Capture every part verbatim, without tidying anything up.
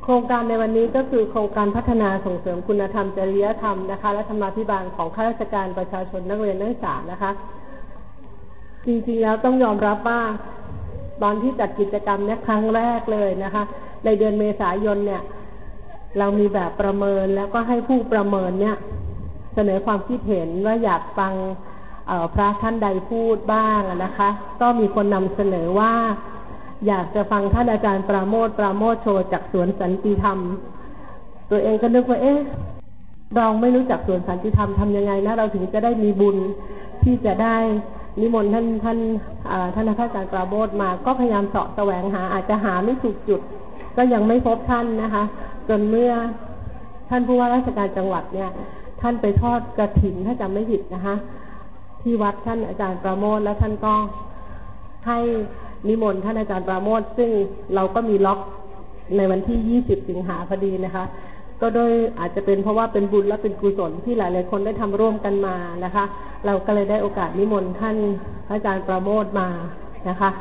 ครงการในวันนี้ก็คือโครงการพัฒนาส่งเสริมคุณธรรมจริยธรรมนะคะและธรรมาภิบาลของข้าราชการประชาชนนักเรียนนักศึกษานะคะจริงๆแล้วต้องยอมรับว่าตอนที่จัดกิจกรรมนี้ครั้งแรกเลยนะคะในเดือนเมษายนเนี่ยเรามีแบบประเมินแล้วก็ให้ผู้ประเมินเนี่ยเสนอความคิดเห็นว่าอยากฟังพระท่านใดพูดบ้างนะคะก็มีคนนำเสนอว่าอยากจะฟังท่านอาจารย์ปราโมทย์ปราโมทย์โชจากสวนสันติธรรมตัวเองก็นึกว่าเอ๊ะเราไม่รู้จักสวนสันติธรรมทำยังไงนะเราถึงจะได้มีบุญที่จะได้นิมนต์ท่านท่านท่านอาจารย์ปราโมทย์มาก็พยายามเสาะแสวงหาอาจจะหาไม่ถูกจุดก็ยังไม่พบท่านนะคะจนเมื่อท่านผู้ว่าราชการจังหวัดเนี่ยท่านไปทอดกฐินถ้าจำไม่ผิดนะคะที่วัดท่านอาจารย์ปราโมทย์แล้วท่านก็ให้นิมนต์ท่านอาจารย์ปราโมทย์ซึ่งเราก็มีล็อกในวันที่ยี่สิบสิงหาพอดีนะคะก็โดยอาจจะเป็นเพราะว่าเป็นบุญและเป็นกุศลที่หลายๆคนได้ทำร่วมกันมานะคะเราก็เลยได้โอกาสนิมนต์ท่านอาจารย์ปราโมทย์มานะคะ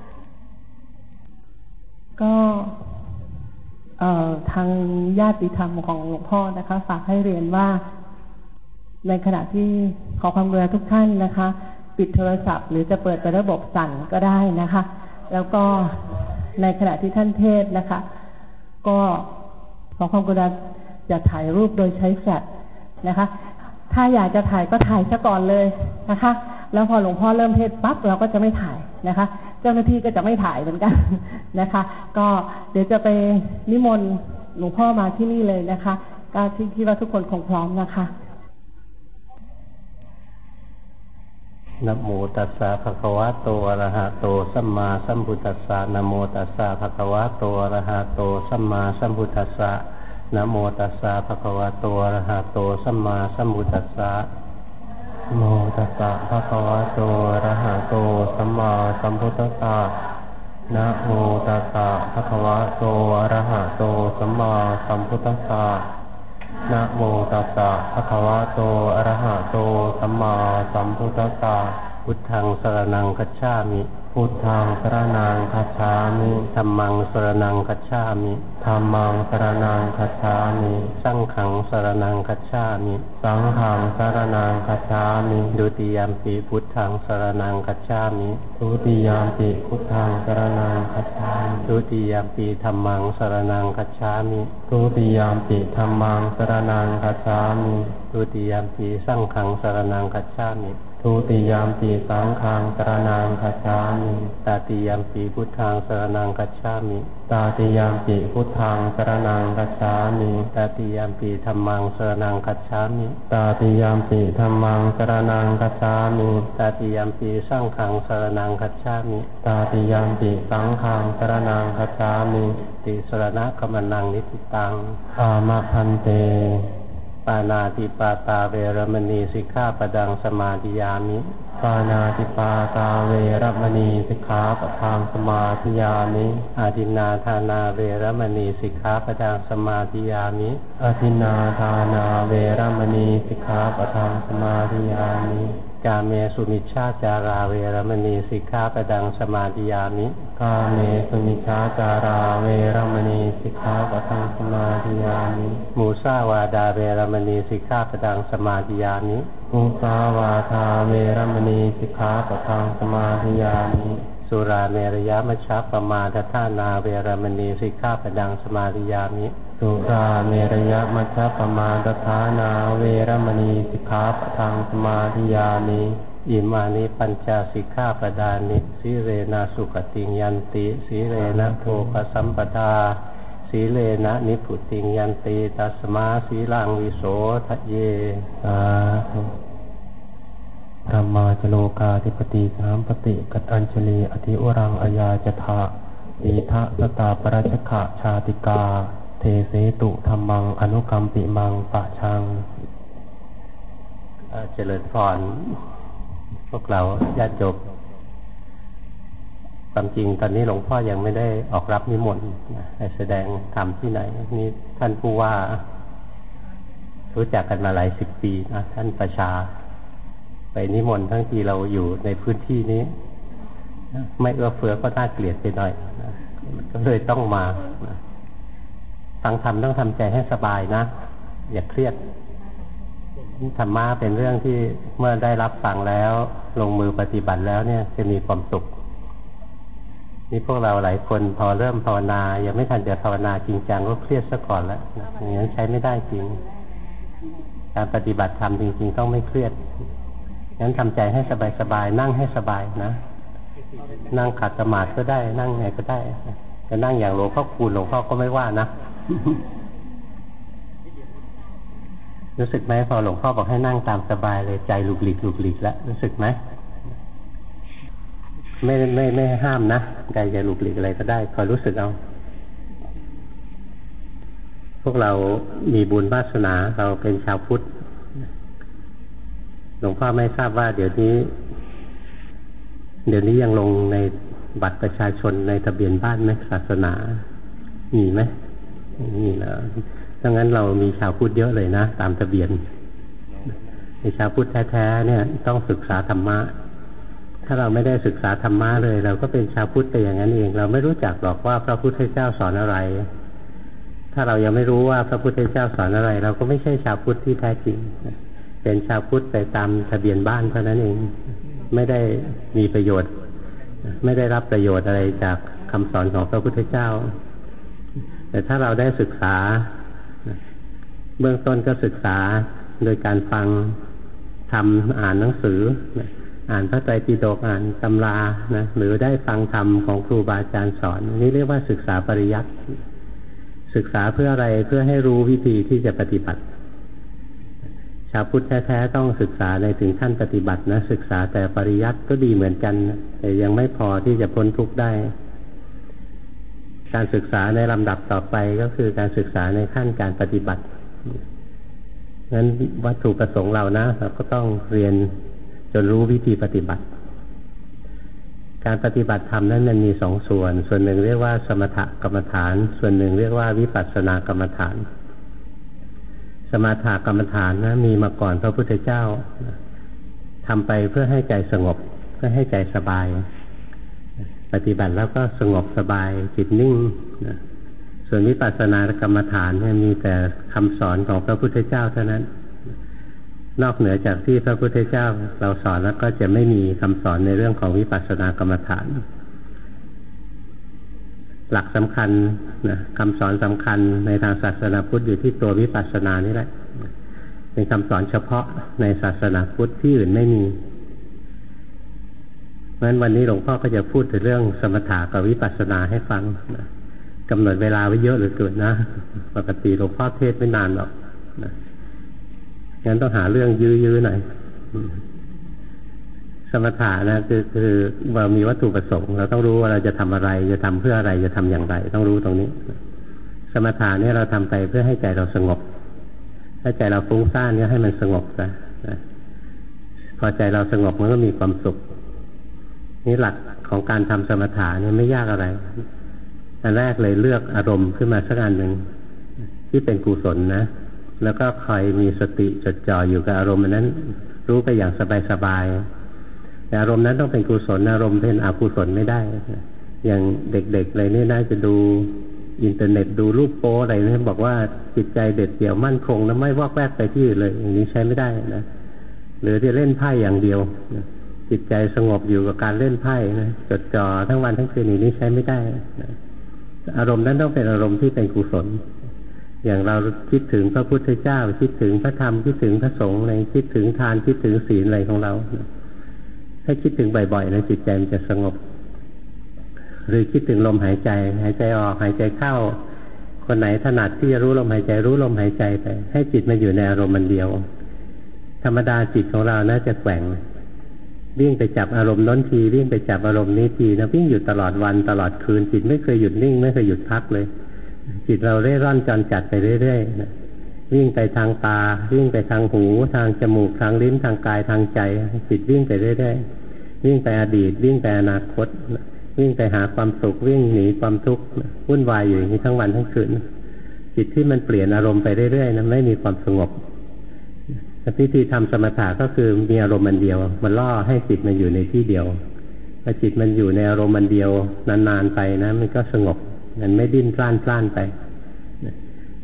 ก็เอ่อทางญาติธรรมของหลวงพ่อนะคะฝากให้เรียนว่าในขณะที่ขอความกรุณาทุกท่านนะคะปิดโทรศัพท์หรือจะเปิดเป็นระบบสั่นก็ได้นะคะแล้วก็ในขณะที่ท่านเทศนะคะก็ขอความกรุณาอย่าถ่ายรูปโดยใช้แฟลชนะคะถ้าอยากจะถ่ายก็ถ่ายซะก่อนเลยนะคะแล้วพอหลวงพ่อเริ่มเทศปั๊บเราก็จะไม่ถ่ายนะคะเจ้าหน้าที่ก็จะไม่ถ่ายเหมือนกันนะคะก็เดี๋ยวจะไปนิมนต์หลวงพ่อมาที่นี่เลยนะคะก็ที่คิดว่าทุกคนคงพร้อมนะคะนะโมตัสสะภะคะวะโตอะระหะโตสัมมาสัมพุทธัสสะนะโมตัสสะภะคะวะโตอะระหะโตสัมมาสัมพุทธัสสะนะโมตัสสะภะคะวะโตอะระหะโตสัมมาสัมพุทธัสสะนะโมตัสสะภะคะวะโตอะระหะโตสัมมาสัมพุทธัสสะนะโมตัสสะภะคะวะโตอะระหะโตสัมมาสัมพุทธัสสะนะโมตัสสะภะคะวะโตอะระหะโตสัมมาสัมพุทธัสสะพุทธังสรณังคัจฉามิพุทธังสรณังคัจฉามิธัมมังสรณังคัจฉามิธัมมังสรณังคัจฉามิสังฆังสรณังคัจฉามิสังฆังสรณังคัจฉามิดุติยัมปิพุทธังสรณังคัจฉามิทุติยัมปิพุทธังสรณังคัจฉามิทุติยัมปิธัมมังสรณังคัจฉามิทุติยัมปิธัมมังสรณังคัจฉามิทุติยัมปิสังฆังสรณังคัจฉามิทุติยัมปิสังฆังสรณังคัจฉามิตติยัมปิพุทธังสรณังคัจฉามิตติยัมปิพุทธังสรณังคัจฉามิตติยัมปิธัมมังสรณังคัจฉามิตติยัมปิธัมมังสรณังคัจฉามิตติยัมปิสังฆังสรณังคัจฉามิตติยัมปิสังฆังสรณังคัจฉามิติสรณะกัมมังนิทิตังอามะพันเตปานาติปาตาเวรมณีสิกขาปดังสมาธิยามิปานาติปาตาเวรมณีสิกขาปดังสมาธิยามิอาทินนาทานาเวรมณีสิกขาปดังสมาธิยามิอาทินนาทานาเวรมณีสิกขาปดังสมาธิยามิกาเมสุมิชฌาจาราเวรมณีสิกขาปดังสมาธิยามิกาเมสุมิชฌาจาราเวรมณีสิกขาปดังสมาธิยามิมุสาวาดาเวรมณีสิกขาปดังสมาธิยามิมุสาวาทาเวรมณีสิกขาปดังสมาธิยามิสุราเมรยมัชฌัปปมาทฏฐานาเวรมณีสิกขาปดังสมาธิยามิสุราเมรยมัชฌัปปมาทฏฐานาเวรมณีสิกขาปดังสมาธิยามิอิมานิปัญจสิกขาปดานิสีเรนะสุขติยันติสีเรนะโภคสัมปทาสีเลนะนิพุติยันติตัสมาสีลังวิโสทะเยสาธุธรรมาจโลกาธิปติสามปฏิกัตตัญชลีอธิวรังอายาจทะอิทะสตาปรัชขะชาติกาเทเสตุธรรมังอนุกัมปิมังปะชังเจริญพรพวกเราญาติโยมความจริงตอนนี้หลวงพ่อยังไม่ได้ออกรับนิมนต์ให้แสดงธรรมที่ไหนนี่ท่านผู้ว่ารู้จักกันมาหลายสิบปีนะท่านประชาไปนิมนต์ทั้งที่เราอยู่ในพื้นที่นี้ไม่เอื้อเฟื้อก็น่าเกลียดไปหน่อยนะก็เลยต้องมานะฟังธรรมต้องทำใจให้สบายนะอย่าเครียดธรรมะเป็นเรื่องที่เมื่อได้รับฟังแล้วลงมือปฏิบัติแล้วเนี่ยจะมีความสุขนี่พวกเราหลายคนพอเริ่มภาวนายังไม่ทันจะภาวนาจริงจังก็เครียดซะก่อนแล้วอย่างนั้นใช้ไม่ได้จริงการปฏิบัติธรรมจริงๆต้องไม่เครียดงั้นทำใจให้สบายๆนั่งให้สบายนะนั่งขัดสมาธิก็ได้นั่งไงก็ได้จะนั่งอย่างหลวงพ่อคูณหลวงพ่อก็ไม่ว่านะรู้สึกไหมพอหลวงพ่อบอกให้นั่งตามสบายเลยใจหลุกหลีกหลุกหลีกแล้วรู้สึกไหมไม่ไม่ไม่ห้ามนะใจจะหลุกหลีกอะไรก็ได้คอยรู้สึกเอาพวกเรามีบุญวาสนาเราเป็นชาวพุทธหลวงพ่อไม่ทราบว่าเดี๋ยวนี้เดี๋ยวนี้ยังลงในบัตรประชาชนในทะเบียนบ้านไหมศาสนามีไหมมีแล้วดังนั้นเรามีชาวพุทธเยอะเลยนะตามทะเบียนในชาวพุทธแท้ๆเนี่ยต้องศึกษาธรรมะถ้าเราไม่ได้ศึกษาธรรมะเลยเราก็เป็นชาวพุทธไปอย่างนั้นเองเราไม่รู้จักหรอกว่าพระพุทธเจ้าสอนอะไรถ้าเรายังไม่รู้ว่าพระพุทธเจ้าสอนอะไรเราก็ไม่ใช่ชาวพุทธที่แท้จริงเป็นชาวพุทธไปตามทะเบียนบ้านเท่านั้นเองไม่ได้มีประโยชน์ไม่ได้รับประโยชน์อะไรจากคำสอนของพระพุทธเจ้าแต่ถ้าเราได้ศึกษาเบื้องต้นก็ศึกษาโดยการฟังทำอ่านหนังสืออ่านพระไตรปิฎกอ่านตำรานะหรือได้ฟังธรรมของครูบาอาจารย์สอนนี่เรียกว่าศึกษาปริยัติศึกษาเพื่ออะไรเพื่อให้รู้วิธีที่จะปฏิบัติชาวพุทธแท้ๆต้องศึกษาในถึงขั้นปฏิบัตินะศึกษาแต่ปริยัติก็ดีเหมือนกันแต่ยังไม่พอที่จะพ้นทุกข์ได้การศึกษาในลำดับต่อไปก็คือการศึกษาในขั้นการปฏิบัติงั้นวัตถุประสงค์เรานะเราก็ต้องเรียนจนรู้วิธีปฏิบัติการปฏิบัติธรรมนั้นมันมีสองส่วนส่วนหนึ่งเรียกว่าสมถกรรมฐานส่วนหนึ่งเรียกว่าวิปัสสนากรรมฐานสมถกรรมฐานนะมีมาก่อนพระพุทธเจ้าทำไปเพื่อให้ใจสงบเพื่อให้ใจสบายปฏิบัติแล้วก็สงบสบายจิตนิ่งนะส่วนวิปัสสนากรรมฐานเนี่ยมีแต่คำสอนของพระพุทธเจ้าเท่านั้นนอกเหนือจากที่พระพุทธเจ้าเราสอนแล้วก็จะไม่มีคำสอนในเรื่องของวิปัสสนากรรมฐานหลักสำคัญนะคำสอนสำคัญในทางศาสนาพุทธอยู่ที่ตัววิปัสสนานี่แหละเป็นคำสอนเฉพาะในศาสนาพุทธที่อื่นไม่มีเพราะฉะนั้นวันนี้หลวงพ่อก็จะพูดถึงเรื่องสมถะกับวิปัสสนาให้ฟังนะกำหนดเวลาไว้เยอะเหลือเกินนะปกติหลวงพ่อเทศไม่นานหรอกนะงั้นต้องหาเรื่องยื้อๆหน่อยสมถะนะคือคือเรามีวัตถุประสงค์เราต้องรู้ว่าเราจะทำอะไรจะทำเพื่ออะไรจะทำอย่างไรต้องรู้ตรงนี้สมถะเนี่ยเราทำไปเพื่อให้ใจเราสงบถ้าใจเราฟุ้งซ่านเนี่ยให้มันสงบซะพอใจเราสงบมันก็มีความสุขนี่หลักของการทำสมถะเนี่ยไม่ยากอะไรอันแรกเลยเลือกอารมณ์ขึ้นมาสักอันหนึ่งที่เป็นกุศลนะแล้วก็คอยมีสติจดจ่ออยู่กับอารมณ์นั้นรู้ไปอย่างสบายๆแต่อารมณ์นั้นต้องเป็นกุศลอารมณ์เป็นอกุศลไม่ได้อย่างเด็กๆอะไรนี่น่าจะดูอินเทอร์เน็ตดูรูปโป๊อะไรนี่บอกว่าจิตใจเด็ดเดี่ยวมั่นคงแล้วไม่วอกแวกไปที่อื่นเลยอย่างนี้ใช้ไม่ได้นะหรือจะเล่นไพ่อย่างเดียวจิตใจสงบอยู่กับการเล่นไพ่นะจดจ่อทั้งวันทั้งคืนนี้ใช้ไม่ได้นะอารมณ์นั้นต้องเป็นอารมณ์ที่เป็นกุศลอย่างเราคิดถึงพระพุทธเจ้าคิดถึงพระธรรมคิดถึงพระสงฆ์อะไรคิดถึงทานคิดถึงศีลอะไรของเราถ้าคิดถึงบ่อยๆนะจิตใจมันจะสงบหรือคิดถึงลมหายใจหายใจออกหายใจเข้าคนไหนถนัดที่จะรู้ลมหายใจรู้ลมหายใจไปให้จิตมันอยู่ในอารมณ์มันเดียวธรรมดาจิตของเราน่าจะแกว่งวิ่งไปจับอารมณ์น้นทีวิ่งไปจับอารมณ์นี้ทีนะวิ่งอยู่ตลอดวันตลอดคืนจิตไม่เคยหยุดนิ่งไม่เคยหยุดพักเลยจิตเราเร่ร่อนจรจัดไปเรื่อยๆนะวิ่งไปทางตาวิ่งไปทางหูทางจมูกทางลิ้นทางกายทางใจจิตวิ่งไปเรื่อยๆวิ่งไปอดีตวิ่งไปอนาคตวิ่งไปหาความสุขวิ่งหนีความทุกข์วุ่นวายอยู่อย่างนี้ทั้งวันทั้งคืนจิตที่มันเปลี่ยนอารมณ์ไปเรื่อยๆนะไม่มีความสงบวิธีทำสมถะก็คือมีอารมณ์อันเดียวมันล่อให้จิตมันอยู่ในที่เดียวพอจิตมันอยู่ในอารมณ์อันเดียวนานๆไปนะมันก็สงบมันไม่ดิ้นพล่านพล่านไป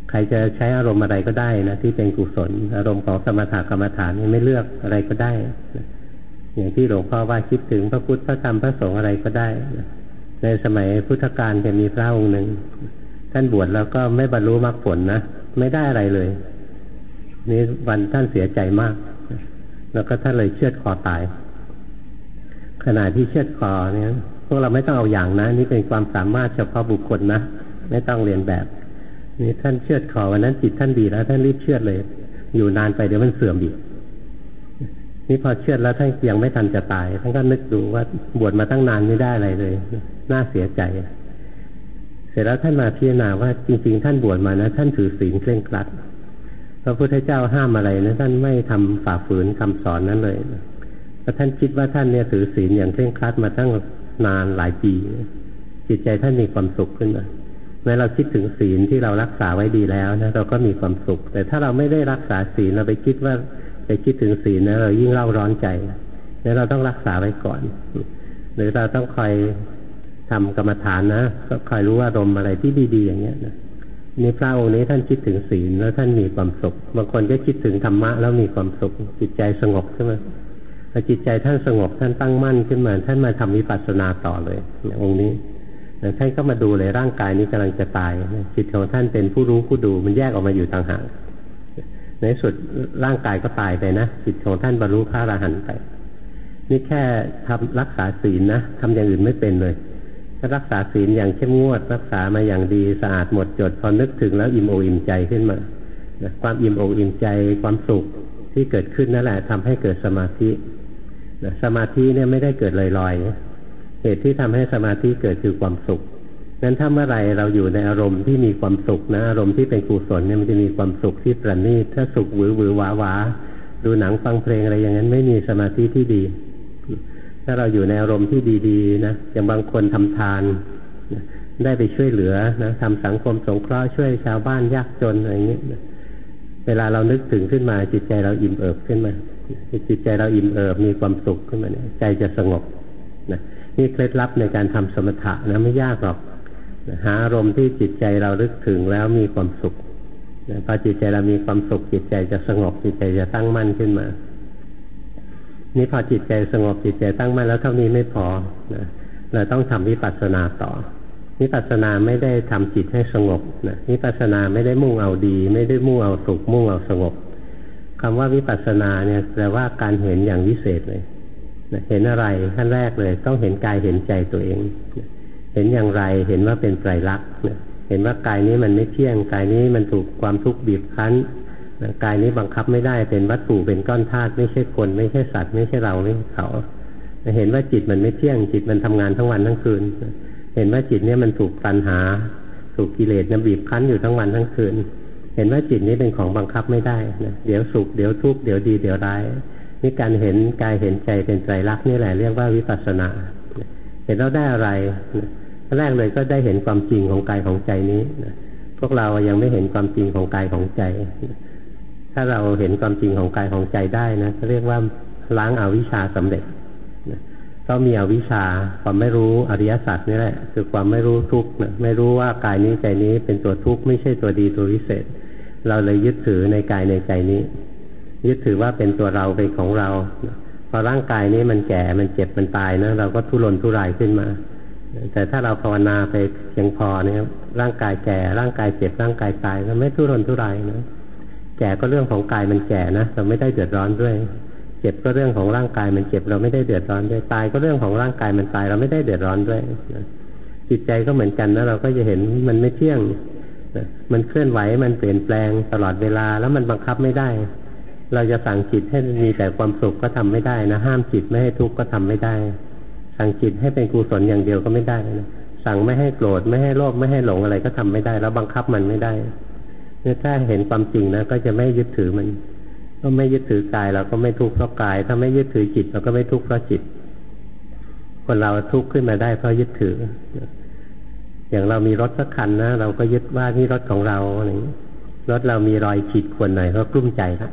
ใครจะใช้อารมณ์อะไรก็ได้นะที่เป็นกุศลอารมณ์ของสมถกรรมฐานนี่ไม่เลือกอะไรก็ได้อย่างที่หลวงพ่อว่าคิดถึงพระพุทธพระธรรมพระสงฆ์อะไรก็ได้ในสมัยพุทธกาลจะมีพระองค์หนึ่งท่านบวชแล้วก็ไม่บรรลุมรรคผลนะไม่ได้อะไรเลยนี่วันท่านเสียใจมากแล้วก็ท่านเลยเชือดคอตายขณะที่เชือดคอเนี่ยพวกเราไม่ต้องเอาอย่างนะนี่เป็นความสามารถเฉพาะบุคคลนะไม่ต้องเรียนแบบนี่ท่านเชือดคอวันนั้นจิตท่านดีแล้วท่านรีบเชือดเลยอยู่นานไปเดี๋ยวมันเสื่อมอีกนี่พอเชือดแล้วท่านยังไม่ทันจะตายท่านก็นึกดูว่าบวชมาตั้งนานไม่ได้อะไรเลยน่าเสียใจเสร็จแล้วท่านมาพิจารณาว่าจริงๆท่านบวชมานะท่านถือศีลเคร่งครัดพระพุทธเจ้าห้ามอะไรนะท่านไม่ทำฝ่าฝืนคำสอนนั้นเลยเพราะท่านคิดว่าท่านเนี่ยถือศีลอย่างเคร่งครัดมาตั้งนานหลายปีจิตใจท่านมีความสุขขึ้นมาเมื่อเราคิดถึงศีลที่เรารักษาไว้ดีแล้วนะเราก็มีความสุขแต่ถ้าเราไม่ได้รักษาศีลเราไปคิดว่าไปคิดถึงศีลนะเรายิ่งเล่าร้อนใจแล้วเราต้องรักษาไว้ก่อนหรือเราต้องคอยทำกรรมฐานนะก็คอยรู้ว่าอารมณ์อะไรที่ดีๆอย่างเงี้ยนะนี่พระองค์นี้ท่านคิดถึงศีลแล้วท่านมีความสุขบางคนก็คิดถึงธรรมะแล้วมีความสุขจิตใจสงบขึ้นมาพอจิตใจท่านสงบท่านตั้งมั่นขึ้นมาท่านมาทำวิปัสสนาต่อเลยองค์นี้ท่านก็มาดูเลยร่างกายนี้กำลังจะตายจิตของท่านเป็นผู้รู้ผู้ดูมันแยกออกมาอยู่ต่างหากในสุดร่างกายก็ตายไปนะจิตของท่านบรรลุพระอรหันต์ไปนี่แค่ทำรักษาศีลนะทำอย่างอื่นไม่เป็นเลยถ้ารักษาศีลอย่างเข้มงวดรักษามาอย่างดีสะอาดหมดจดพอนึกถึงแล้วอิ่มอกอิ่มใจขึ้นมานะความอิ่มอกอิ่มใจความสุขที่เกิดขึ้นนั่นแหละทำให้เกิดสมาธินะสมาธิเนี่ยไม่ได้เกิดลอยๆเหตุที่ทำให้สมาธิเกิดคือความสุขนั้นถ้าเมื่อไรเราอยู่ในอารมณ์ที่มีความสุขนะอารมณ์ที่เป็นกุศลเนี่ยมันจะมีความสุขที่ประณีตถ้าสุขหวือหวือหวาหวาดูหนังฟังเพลงอะไรอย่างนั้นไม่มีสมาธิที่ดีถ้าเราอยู่ในอารมณ์ที่ดีๆนะอย่างบางคนทำทานนะได้ไปช่วยเหลือนะทำสังคมสงเคราะห์ช่วยชาวบ้านยากจนอะไรอย่างนี้นะเวลาเรานึกถึงขึ้นมาจิตใจเราอิ่มเอิบขึ้นมาจิตใจเราอิ่มเอิบมีความสุขขึ้นมาเนี่ยใจจะสงบนะนี่เคล็ดลับในการทำสมถะนะไม่ยากหรอกหาอารมณ์ที่จิตใจเราลึกถึงแล้วมีความสุขพอจิตใจเรามีความสุขจิตใจจะสงบจิตใจจะตั้งมั่นขึ้นมานี่พอจิตใจสงบจิตใจตั้งมั่นแล้วเท่านี้ไม่พอนะเราต้องทำวิปัสสนาต่อวิปัสสนาไม่ได้ทำจิตให้สงบนะวิปัสสนาไม่ได้มุ่งเอาดีไม่ได้มุ่งเอาสุขมุ่งเอาสงบคำว่าวิปัสสนาเนี่ยแปลว่าการเห็นอย่างวิเศษเลยนะเห็นอะไรขั้นแรกเลยต้องเห็นกายเห็นใจตัวเองนะเห็นอย่างไรเห็นว่าเป็นไตรลักษณ์เห็นว่ากายนี้มันไม่เที่ยงกายนี้มันถูกความทุกข์บีบคั้นกายนี้บังคับไม่ได้เป็นวัตถุเป็นก้อนธาตุไม่ใช่คนไม่ใช่สัตว์ไม่ใช่เราไม่ใช่เขาเห็นว่าจิตมันไม่เที่ยงจิตมันทำงานทั้งวันทั้งคืนเห็นว่าจิตนี้มันถูกตัณหาถูกกิเลสนะบีบคั้นอยู่ทั้งวันทั้งคืนเห็นว่าจิตนี้เป็นของบังคับไม่ได้นะเดี๋ยวสุขเดี๋ยวทุกข์เดี๋ยวดีเดี๋ยวร้ายนี่การเห็นกายเห็นใจเป็นไตรลักษณ์นี่แหละเรียกว่าวิปัสสนาเห็นแล้วได้อะไรแรกเลยก็ได้เห็นความจริงของกายของใจนี้นะพวกเรายังไม่เห็นความจริงของกายของใจถ้าเราเห็นความจริงของกายของใจได้นะเรียกว่าล้างอวิชชาสำเร็จนะก็มีอวิชชาความไม่รู้อริยสัจนี่แหละคือความไม่รู้ทุกข์นะไม่รู้ว่ากายนี้ใจนี้เป็นตัวทุกข์ไม่ใช่ตัวดีตัววิเศษเราเลยยึดถือในกายในใจนี้ยึดถือว่าเป็นตัวเราเป็นของเราพอร่างกายนี้มันแก่มันเจ็บมันตายนะเราก็ทุรนทุรายขึ้นมาแต่ถ้าเราภาวนาไปเพียงพอเนี่ยร่างกายแก่ร่างกายเจ็บร่างกายตายเราไม่ทุรนทุรายนะแก่ก็เรื่องของกายมันแก่นะเราไม่ได้เดือดร้อนด้วยเจ็บก็เรื่องของร่างกายมันเจ็บเราไม่ได้เดือดร้อนด้วยตายก็เรื่องของร่างกายมันตายเราไม่ได้เดือดร้อนด้วยจิตใจก็เหมือนกันนะเราก็จะเห็นมันไม่เที่ยงมันเคลื่อนไหวมันเปลี่ยนแปลงตลอดเวลาแล้วมันบังคับไม่ได้เราจะสั่งจิตให้มีแต่ความสุขก็ทำไม่ได้นะห้ามจิตไม่ให้ทุกข์ก็ทำไม่ได้สั่งจิตให้เป็นกุศลอย่างเดียวก็ไม่ได้นะสั่งไม่ให้โกรธไม่ให้โลภไม่ให้หลงอะไรก็ทำไม่ได้แล้วบังคับมันไม่ได้เนี่ยถ้าเห็นความจริงนะก็จะไม่ยึดถือมันก็ไม่ยึดถือกายเราก็ไม่ทุกข์เพราะกายถ้าไม่ยึดถือจิตเราก็ไม่ทุกข์เพราะจิตคนเราทุกข์ขึ้นมาได้เพราะยึดถืออย่างเรามีรถสักคันนะเราก็ยึดว่านี่รถของเราอะไรอย่างนี้รถเรามีรอยขีดข่วนหน่อยก็กลุ้มใจละ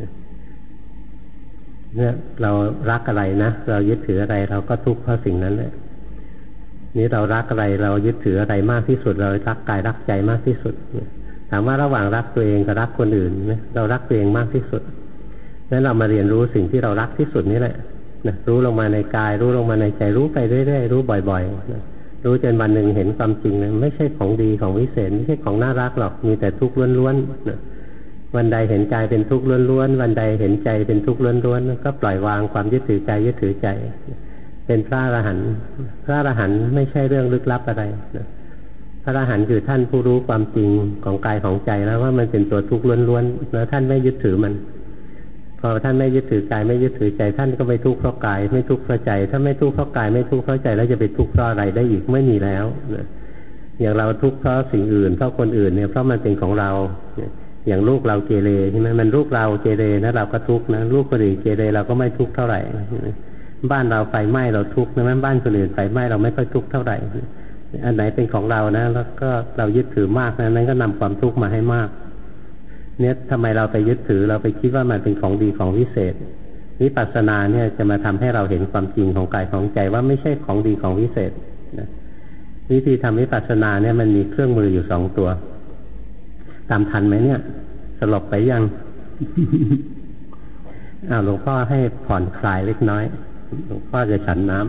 เนี่ยเรารักอะไรนะเรายึดถืออะไรเราก็ทุกข์เพราะสิ่งนั้นแหละนี่เรารักอะไรเรายึดถืออะไรมากที่สุดเรารักกายรักใจมากที่สุดถามว่าระหว่างรักตัวเองกับรักคนอื่นนะเรารักตัวเองมากที่สุดงั้นเรามาเรียนรู้สิ่งที่เรารักที่สุดนี่แหละนะรู้ลงมาในกายรู้ลงมาในใจรู้ไปเรื่อยๆรู้บ่อยๆนะรู้จนวันหนึ่งเห็นความจริงเลยไม่ใช่ของดีของวิเศษไม่ใช่ของน่ารักหรอกมีแต่ทุกข์ล้วนๆนะวันใดเห็นกายเป็นทุกข์ล้วนๆวันใดเห็นใจเป็นทุกข์ล้วนๆก็ปล่อยวางความยึดถือกายยึดถือใจเป็นพระอรหันต์พระอรหันต์ไม่ใช่เรื่องลึกลับอะไรนะพระอรหันต์คือท่านผู้รู้ความจริงของกายของใจแล้วว่ามันเป็นตัวทุกข์ล้วนๆแล้วท่านไม่ยึดถือมันพอท่านไม่ยึดถือกายไม่ยึดถือใจท่านก็ไม่ทุกข์เพราะกายไม่ทุกข์เพราะใจถ้าไม่ทุกข์เพราะกายไม่ทุกข์เพราะใจแล้วจะไปทุกข์เพราะอะไรได้อีกไม่มีแล้วนะอย่างเราทุกข์เพราะสิ่งอื่นเพราะคนอื่นเนี่ยเพราะมันเป็นของเราอย่างลูกเราเกเรใช่ไหมมันลูกเราเกเรนะเราก็ทุกข์นะลูกคนอื่นเกเรเราก็ไม่ทุกข์เท่าไหร่บ้านเราไฟไหม้เราทุกข์นะบ้านคนอื่นไฟไหม้เราไม่ค่อยทุกข์เท่าไหร่อันไหนเป็นของเรานะแล้วก็เรายึดถือมากนะนั้นก็นำความทุกข์มาให้มากเนี่ยทำไมเราไปยึดถือเราไปคิดว่ามันเป็นของดีของวิเศษวิปัสสนาเนี่ยจะมาทำให้เราเห็นความจริงของกายของใจว่าไม่ใช่ของดีของวิเศษนะวิธีทำวิปัสสนาเนี่ยมันมีเครื่องมืออยู่สองตัวตามทันไหมเนี่ยสลบไปยัง อ้าวหลวงพ่อให้ผ่อนคลายเล็กน้อยหลวงพ่อจะฉันน้ำ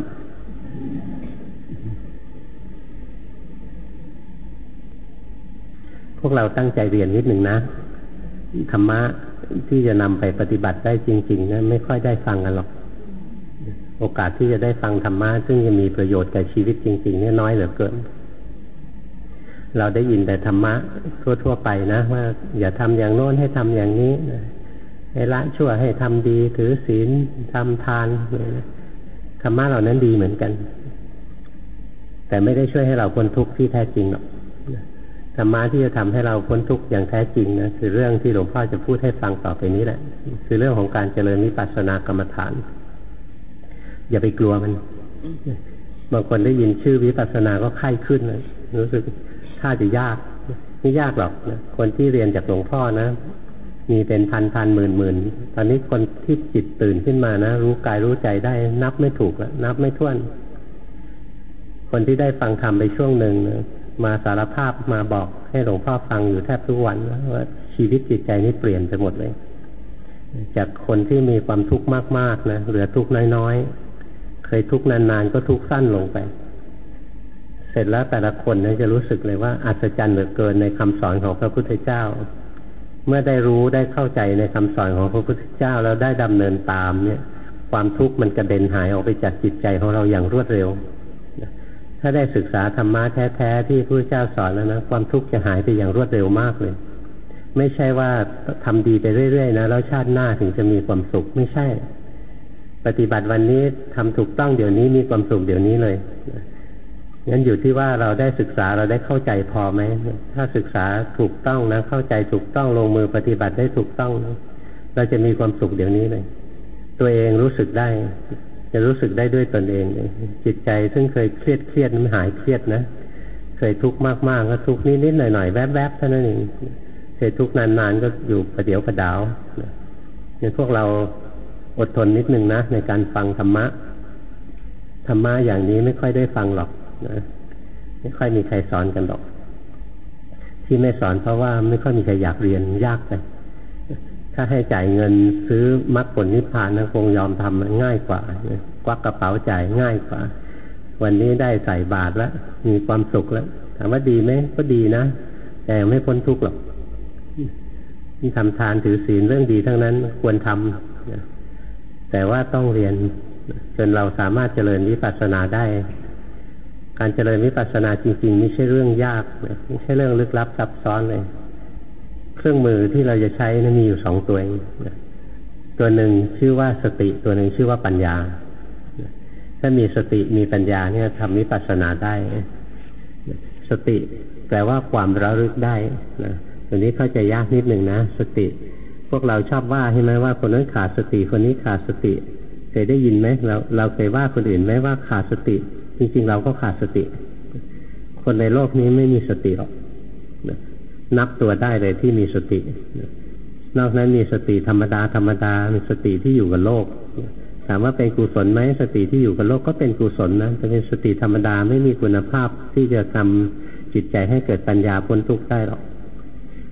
พวกเราตั้งใจเรียนนิดหนึ่งนะธรรมะที่จะนำไปปฏิบัติได้จริงๆนะไม่ค่อยได้ฟังกันหรอกโอกาสที่จะได้ฟังธรรมะซึ่งจะมีประโยชน์กับชีวิตจริงๆเนี่ยน้อยเหลือเกินเราได้ยินแต่ธรรมะทั่วๆไปนะว่าอย่าทำอย่างโน้นให้ทำอย่างนี้ให้ละชั่วให้ทำดีถือศีลทำทานธรรมะเหล่านั้นดีเหมือนกันแต่ไม่ได้ช่วยให้เราพ้นทุกข์ที่แท้จริงหรอกธรรมะที่จะทำให้เราพ้นทุกข์อย่างแท้จริงนะคือเรื่องที่หลวงพ่อจะพูดให้ฟังต่อไปนี้แหละคือเรื่องของการเจริญวิปัสสนากรรมฐานอย่าไปกลัวมันบางคนได้ยินชื่อวิปัสสนาก็ไข้ขึ้นเลยรู้สึกถ้าจะยากไม่ยากหรอกนะคนที่เรียนจากหลวงพ่อนะมีเป็นพันพันหมื่นหมื่นตอนนี้คนที่จิตตื่นขึ้นมานะรู้กายรู้ใจได้นับไม่ถูกแล้วนับไม่ถ้วนคนที่ได้ฟังธรรมไปช่วงหนึ่งนะมาสารภาพมาบอกให้หลวงพ่อฟังอยู่แทบทุกวันว่าชีวิตจิตใจนี้เปลี่ยนไปหมดเลยจากคนที่มีความทุกข์มากๆนะเหลือทุกข์น้อยๆเคยทุกข์นานๆก็ทุกข์สั้นลงไปเสร็จแล้วแต่ละคนเนี่ยจะรู้สึกเลยว่าอัศจรรย์เหลือเกินในคำสอนของพระพุทธเจ้าเมื่อได้รู้ได้เข้าใจในคำสอนของพระพุทธเจ้าแล้วได้ดำเนินตามเนี่ยความทุกข์มันกระเด็นหายออกไปจากจิตใจของเราอย่างรวดเร็วถ้าได้ศึกษาธรรมะแท้ๆที่พระพุทธเจ้าสอนแล้วนะความทุกข์จะหายไปอย่างรวดเร็วมากเลยไม่ใช่ว่าทำดีไปเรื่อยๆนะแล้วชาติหน้าถึงจะมีความสุขไม่ใช่ปฏิบัติวันนี้ทำถูกต้องเดี๋ยวนี้มีความสุขเดี๋ยวนี้เลยงั้นอยู่ที่ว่าเราได้ศึกษาเราได้เข้าใจพอไหมถ้าศึกษาถูกต้องนะเข้าใจถูกต้องลงมือปฏิบัติได้ถูกต้องนะเราจะมีความสุขเดี๋ยวนี้เลยตัวเองรู้สึกได้จะรู้สึกได้ด้วยตนเองเลยจิตใจซึ่งเคยเครียดเครียดมันหายเครียดนะเคยทุกข์มากๆก็ทุกข์นิดๆหน่อยๆแวบๆเท่านั้นเองเคยทุกข์นานๆก็อยู่ประเดี๋ยวประดาวเนี่ยพวกเราอดทนนิดนึงนะในการฟังธรรมะธรรมะอย่างนี้ไม่ค่อยได้ฟังหรอกนะไม่ค่อยมีใครสอนกันหรอกที่ไม่สอนเพราะว่าไม่ค่อยมีใครอยากเรียนยากไปถ้าให้จ่ายเงินซื้อมรรคผลนิพพานนะคงยอมทำง่ายกว่าควักกระเป๋าจ่ายง่ายกว่าวันนี้ได้ใส่บาตรแล้วมีความสุขแล้วถามว่าดีไหมก็ดีนะแต่ไม่พ้นทุกข์หรอกที่ทำทานถือศีลเรื่องดีทั้งนั้นควรทำแต่ว่าต้องเรียนจนเราสามารถเจริญวิปัสสนาได้การเจริญวิปัสสนาจริงๆไม่ใช่เรื่องยากไม่ใช่เรื่องลึกลับซับซ้อนเลยเครื่องมือที่เราจะใช้นั้นมีอยู่สองตัวเองตัวหนึ่งชื่อว่าสติตัวหนึ่งชื่อว่าปัญญาถ้ามีสติมีปัญญาเนี่ยทำวิปัสสนาได้สติแปลว่าความระลึกได้นะตัวนี้เข้าใจยากนิดหนึ่งนะสติพวกเราชอบว่าใช่ไหมว่าคนนั้นขาดสติคนนี้ขาดสติเคยได้ยินไหมเราเราเคยว่าคนอื่นไหมว่าขาดสติจริงๆเราก็ขาดสติคนในโลกนี้ไม่มีสติหรอกนับตัวได้เลยที่มีสตินอกนั้นมีสติธรรมดาธรรมดามีสติที่อยู่กับโลกถามว่าเป็นกุศลไหมสติที่อยู่กับโลกก็เป็นกุศลนะแต่เป็นสติธรรมดาไม่มีคุณภาพที่จะทำจิตใจให้เกิดปัญญาพ้นทุกข์ได้หรอก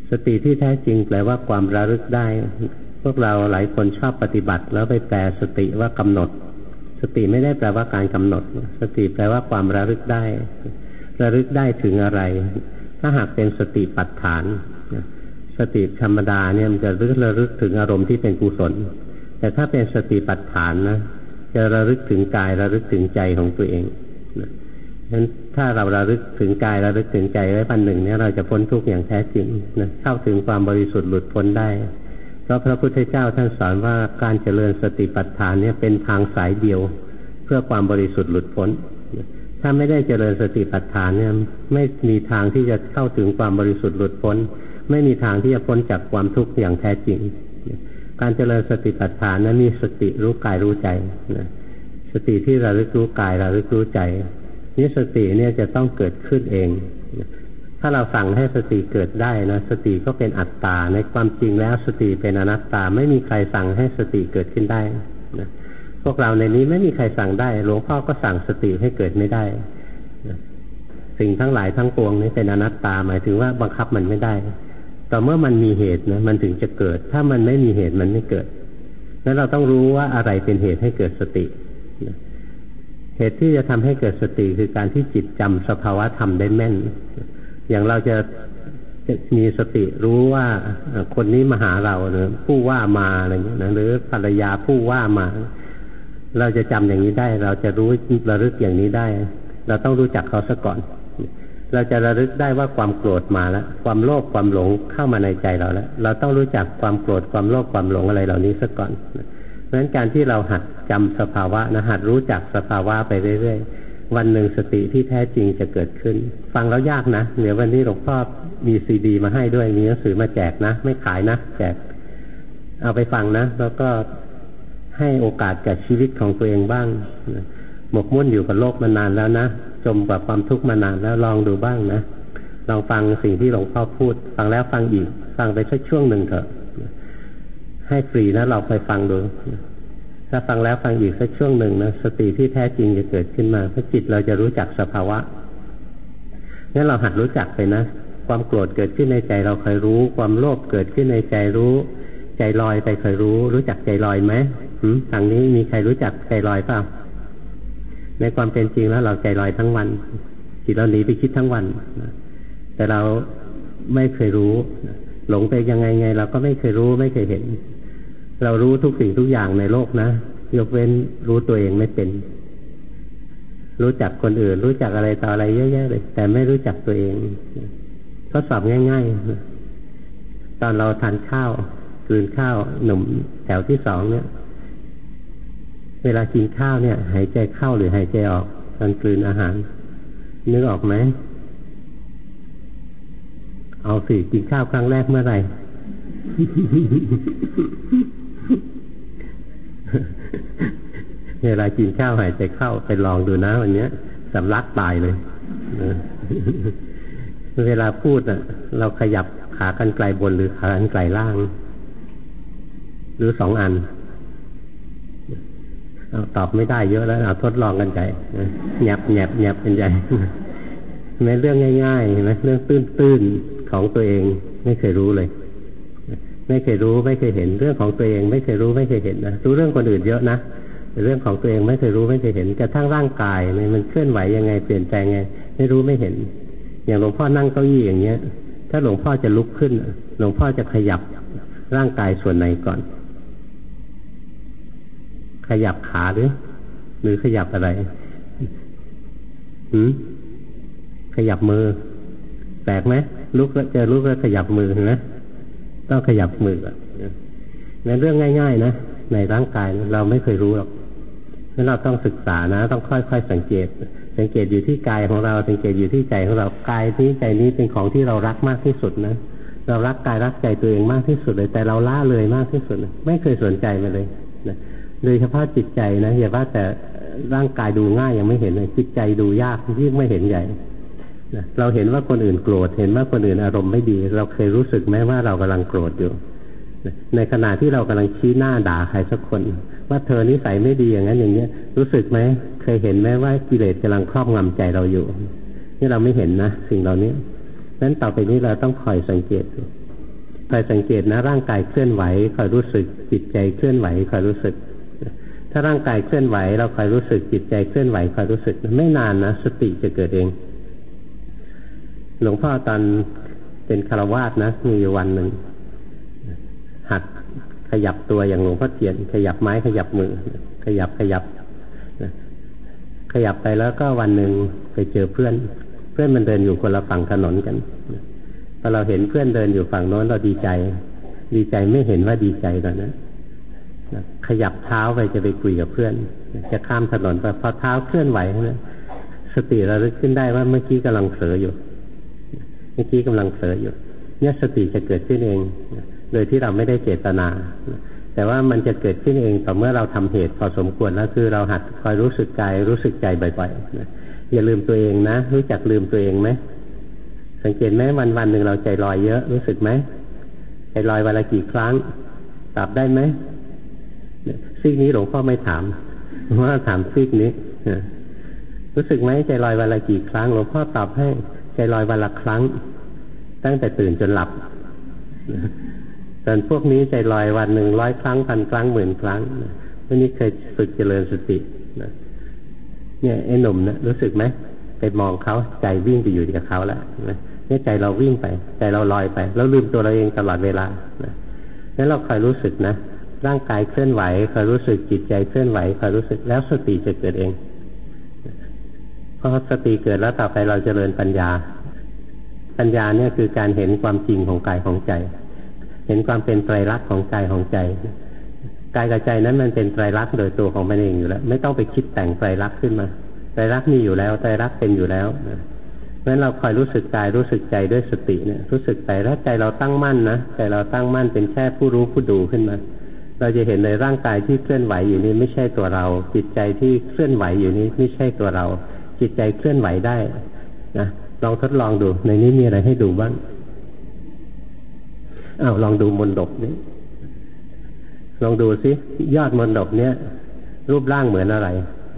สติที่แท้จริงแปลว่าความระลึกได้พวกเราหลายคนชอบปฏิบัติแล้วไปแปลสติว่ากำหนดสติไม่ได้แปลว่าการกำหนดสติแปลว่าความระลึกได้ระลึกได้ถึงอะไรถ้าหากเป็นสติปัฏฐานสติธรรมดาเนี่ยมันจะระลึกระลึกถึงอารมณ์ที่เป็นกุศลแต่ถ้าเป็นสติปัฏฐานนะจะระลึกถึงกายระลึกถึงใจของตัวเองนะฉะนั้นถ้าเราระลึกถึงกายระลึกถึงใจไว้วันหนึ่งเนี่ยเราจะพ้นทุกข์อย่างแท้จริงนะเข้าถึงความบริสุทธิ์หลุดพ้นได้เพราะพระพุทธเจ้าท่านสอนว่าการเจริญสติปัฏฐานเนี่ยเป็นทางสายเดียวเพื่อความบริสุทธิ์หลุดพ้นถ้าไม่ได้เจริญสติปัฏฐานเนี่ยไม่มีทางที่จะเข้าถึงความบริสุทธิ์หลุดพ้นไม่มีทางที่จะพ้นจากความทุกข์อย่างแท้จริงการเจริญสติปัฏฐานนั้นมีสติรู้กายรู้ใจนะสติที่ระลึกรู้กายระลึกรู้ใจนี่สติเนี่ยจะต้องเกิดขึ้นเองถ้าเราสั่งให้สติเกิดได้นะสติก็เป็นอัตตาในความจริงแล้วสติเป็นอนัตตาไม่มีใครสั่งให้สติเกิดขึ้นได้นะพวกเราในนี้ไม่มีใครสั่งได้หลวงพ่อก็สั่งสติให้เกิดไม่ได้นะสิ่งทั้งหลายทั้งปวงนี้เป็นอนัตตาหมายถึงว่าบังคับมันไม่ได้ต่อเมื่อมันมีเหตุนะมันถึงจะเกิดถ้ามันไม่มีเหตุมันไม่เกิดนั้นเราต้องรู้ว่าอะไรเป็นเหตุให้เกิดสตินะเหตุที่จะทำให้เกิดสติคือการที่จิตจำสภาวะธรรมได้แม่นอย่างเราจะมีสติรู้ว่าคนนี้มาหาเราหรือผู้ว่ามาอะไรอย่างเงี้ยนะหรือภรรยาผู้ว่ามาเราจะจำอย่างนี้ได้เราจะรู้ระลึกอย่างนี้ได้เราต้องรู้จักเขาซะก่อนเราจะระลึกได้ว่าความโกรธมาแล้วความโลภความหลงเข้ามาในใจเราแล้วเราต้องรู้จักความโกรธความโลภความหลงอะไรเหล่านี้ซะก่อนเพราะฉะนั้นการที่เราหัดจำสภาวะนะหัดรู้จักสภาวะไปเรื่อยๆวันหนึ่งสติที่แท้จริงจะเกิดขึ้นฟังแล้วยากนะเดี๋ยววันนี้หลวงพ่อมีซีดีมาให้ด้วยมีหนังสือมาแจกนะไม่ขายนะแจกเอาไปฟังนะแล้วก็ให้โอกาสกับชีวิตของตัวเองบ้างหมกมุ่นอยู่กับโลกมานานแล้วนะจมกับความทุกข์มานานแล้วลองดูบ้างนะลองฟังสิ่งที่หลวงพ่อพูดฟังแล้วฟังอีกฟังไปสักช่วงหนึ่งเถอะให้ฟรีนะเราไปฟังดูถ้าฟังแล้วฟังอีกสักช่วงหนึ่งนะสติที่แท้จริงจะเกิดขึ้นมาเพราะจิตเราจะรู้จักสภาวะงั้นเราหัดรู้จักไปนะความโกรธเกิดขึ้นในใจเราเคยรู้ความโลภเกิดขึ้นในใจรู้ใจลอยไปเคยรู้รู้จักใจลอยไหมทางนี้มีใครรู้จักใจลอยเปล่าในความเป็นจริงแล้วเราใจลอยทั้งวันจิตเราหนีไปคิดทั้งวันแต่เราไม่เคยรู้หลงไปยังไงไงเราก็ไม่เคยรู้ไม่เคยเห็นเรารู้ทุกสิ่งทุกอย่างในโลกนะยกเว้นรู้ตัวเองไม่เป็นรู้จักคนอื่นรู้จักอะไรต่ออะไรเยอะแยะเลยแต่ไม่รู้จักตัวเองทดสอบง่ายๆตอนเราทานข้าวกลืนข้าวหนุ่มแถวที่สองเนี่ยเวลากินข้าวเนี่ยหายใจเข้าหรือหายใจออกตอนกลืนอาหารนึกออกไหมเอาสิกินข้าวครั้งแรกเมื่อไหร่ เวลากินข้าวหายใจเข้าไปลองดูนะวันนี้สำลักตายเลย เวลาพูดอ่ะเราขยับขากรรไกรบนหรือขากรรไกรล่างหรือสองอันเอาตอบไม่ได้เยอะแล้วเอาทดลองกันใจแยบแยบแยบเป็นใจแม้เรื่องง่ายๆเห็นไหมเรื่องตื้นๆของตัวเองไม่เคยรู้เลยไม่เคยรู้ไม่เคยเห็นเรื่องของตัวเองไม่เคยรู้ไม่เคยเห็นนะรู้เรื่องคนอื่นเยอะนะแต่เรื่องของตัวเองไม่เคยรู้ไม่เคยเห็นกระทั่งร่างกายเนี่ยมันเคลื่อนไหวยังไงเปลี่ยนแปลงไงไม่รู้ไม่เห็นอย่างหลวงพ่อนั่งเก้าอี้อย่างเงี้ยถ้าหลวงพ่อจะลุกขึ้นหลวงพ่อจะขยับร่างกายส่วนไหนก่อนขยับขาหรือหรือขยับอะไรหืมขยับมือแปลกไหมลุกแล้วเจอลุกแล้วขยับมือนะต้องขยับมืออ่ะนั่นเรื่องง่ายๆนะในร่างกายเราไม่เคยรู้หรอกนั้นเราต้องศึกษานะต้องค่อยๆสังเกตสังเกตอยู่ที่กายของเราสังเกตอยู่ที่ใจของเรากายนี้ใจนี้เป็นของที่เรารักมากที่สุดนะเรารักกายรักใจตัวเองมากที่สุดเลยแต่เราละเลยมากที่สุดไม่เคยสนใจมันเลยนะโดยเฉพาะจิตใจนะอย่าว่าแต่ร่างกายดูง่ายยังไม่เห็นเลยจิตใจดูยากยิ่งไม่เห็นใหญ่นะเราเห็นว่าคนอื่นโกรธเห็นว่าคนอื่นอารมณ์ไม่ดีเราเคยรู้สึกไหมว่าเรากำลังโกรธอยู่นะในขณะที่เรากำลังชี้หน้าด่าใครสักคนว่าเธอนิสัยไม่ดีอย่างนั้นอย่างเนี้ยรู้สึกไหมเคยเห็นไหมว่ากิเลสกำลังครอบงำใจเราอยู่นี่เราไม่เห็นนะสิ่งเหล่านี้นั้นต่อไปนี้เราต้องคอยสังเกตคอยสังเกตนะร่างกายเคลื่อนไหวคอยรู้สึกจิตใจเคลื่อนไหวคอยรู้สึกถ้าร่างกายเคลื่อนไหวเราคอยรู้สึกจิตใจเคลื่อนไหวคอยรู้สึกไม่นานนะสติจะเกิดเองหลวงพ่อตอนเป็นฆราวาสนะมีอยู่วันหนึ่งหัดขยับตัวอย่างหลวงพ่อเทียนขยับไม้ขยับมือขยับขยับขยับไปแล้วก็วันหนึ่งไปเจอเพื่อนเพื่อนมันเดินอยู่คนละฝั่งถนนกันพอเราเห็นเพื่อนเดินอยู่ฝั่งโน้นเราดีใจดีใจไม่เห็นว่าดีใจตอนนั้นขยับเท้าไปจะไปคุยกับเพื่อนจะข้ามถนนไปพอเท้าเคลื่อนไหวนะสติระลึกขึ้นได้ว่าเมื่อกี้กำลังเผลออยู่เมื่อกี้กำลังเผลออยู่เนี่ยสติจะเกิดขึ้นเองโดยที่เราไม่ได้เจตนาแต่ว่ามันจะเกิดขึ้นเองต่อเมื่อเราทำเหตุพอสมควรแล้วคือเราหัดคอยรู้สึกกายรู้สึกใจบ่อยๆนะอย่าลืมตัวเองนะรู้จักลืมตัวเองไหมสังเกตไหมวันวันหนึ่งเราใจลอยเยอะรู้สึกไหมใจลอยวันละกี่ครั้งตอบได้ไหมซีกนี้หลวงพ่อไม่ถามเพราะว่าถามซีกนี้รู้สึกไหมใจลอยวันละกี่ครั้งหลวงพ่อตอบให้ใจลอยวันละครั้งตั้งแต่ตื่นจนหลับส่วนพวกนี้ใจลอยวันหนึ่งร้อยครั้งพันครั้งหมื่นครั้งวันนี้เคยฝึกเจริญสติเนี่ยไอ้หนุ่มนะรู้สึกไหมไปมองเขาใจวิ่งไปอยู่กับเขาแล้วเนี่ยใจเราวิ่งไปใจเราลอยไปแล้วลืมตัวเราเองตลอดเวลานั้นเราคอยรู้สึกนะร่างกายเคลื่อนไหวคอยรู้สึกจิตใจเคลื่อนไหวคอยรู้สึกแล้วสติจะเกิดเองพอสติเกิดแล้วต่อไปเราเจริญปัญญาปัญญาเนี่ยคือการเห็นความจริงของกายของใจเห็นความเป็นไตรลักษณ์ของกายของใจกายกับใจนั้นมันเป็นไตรลักษณ์โดยตัวของมันเองอยู่แล้วไม่ต้องไปคิดแต่งไตรลักษณ์ขึ้นมาไตรลักษณ์มีอยู่แล้วไตรลักษณ์เป็นอยู่แล้วเพราะฉะนั้นเราคอยรู้สึกกายรู้สึกใจด้วยสติเนี่ยรู้สึกไปแล้วใจเราตั้งมั่นนะใจเราตั้งมั่นเป็นแค่ผู้รู้ผู้ดูขึ้นมาเราจะเห็นในร่างกายที่เคลื่อนไหวอยู่นี้ไม่ใช่ตัวเราจิตใจที่เคลื่อนไหวอยู่นี้ไม่ใช่ตัวเราจิตใจเคลื่อนไหวได้นะลองทดลองดูในนี้มีอะไรให้ดูบ้างอ้าวลองดูมนดบนี้ลองดูสิยอดมนดบเนี้ยรูปร่างเหมือนอะไร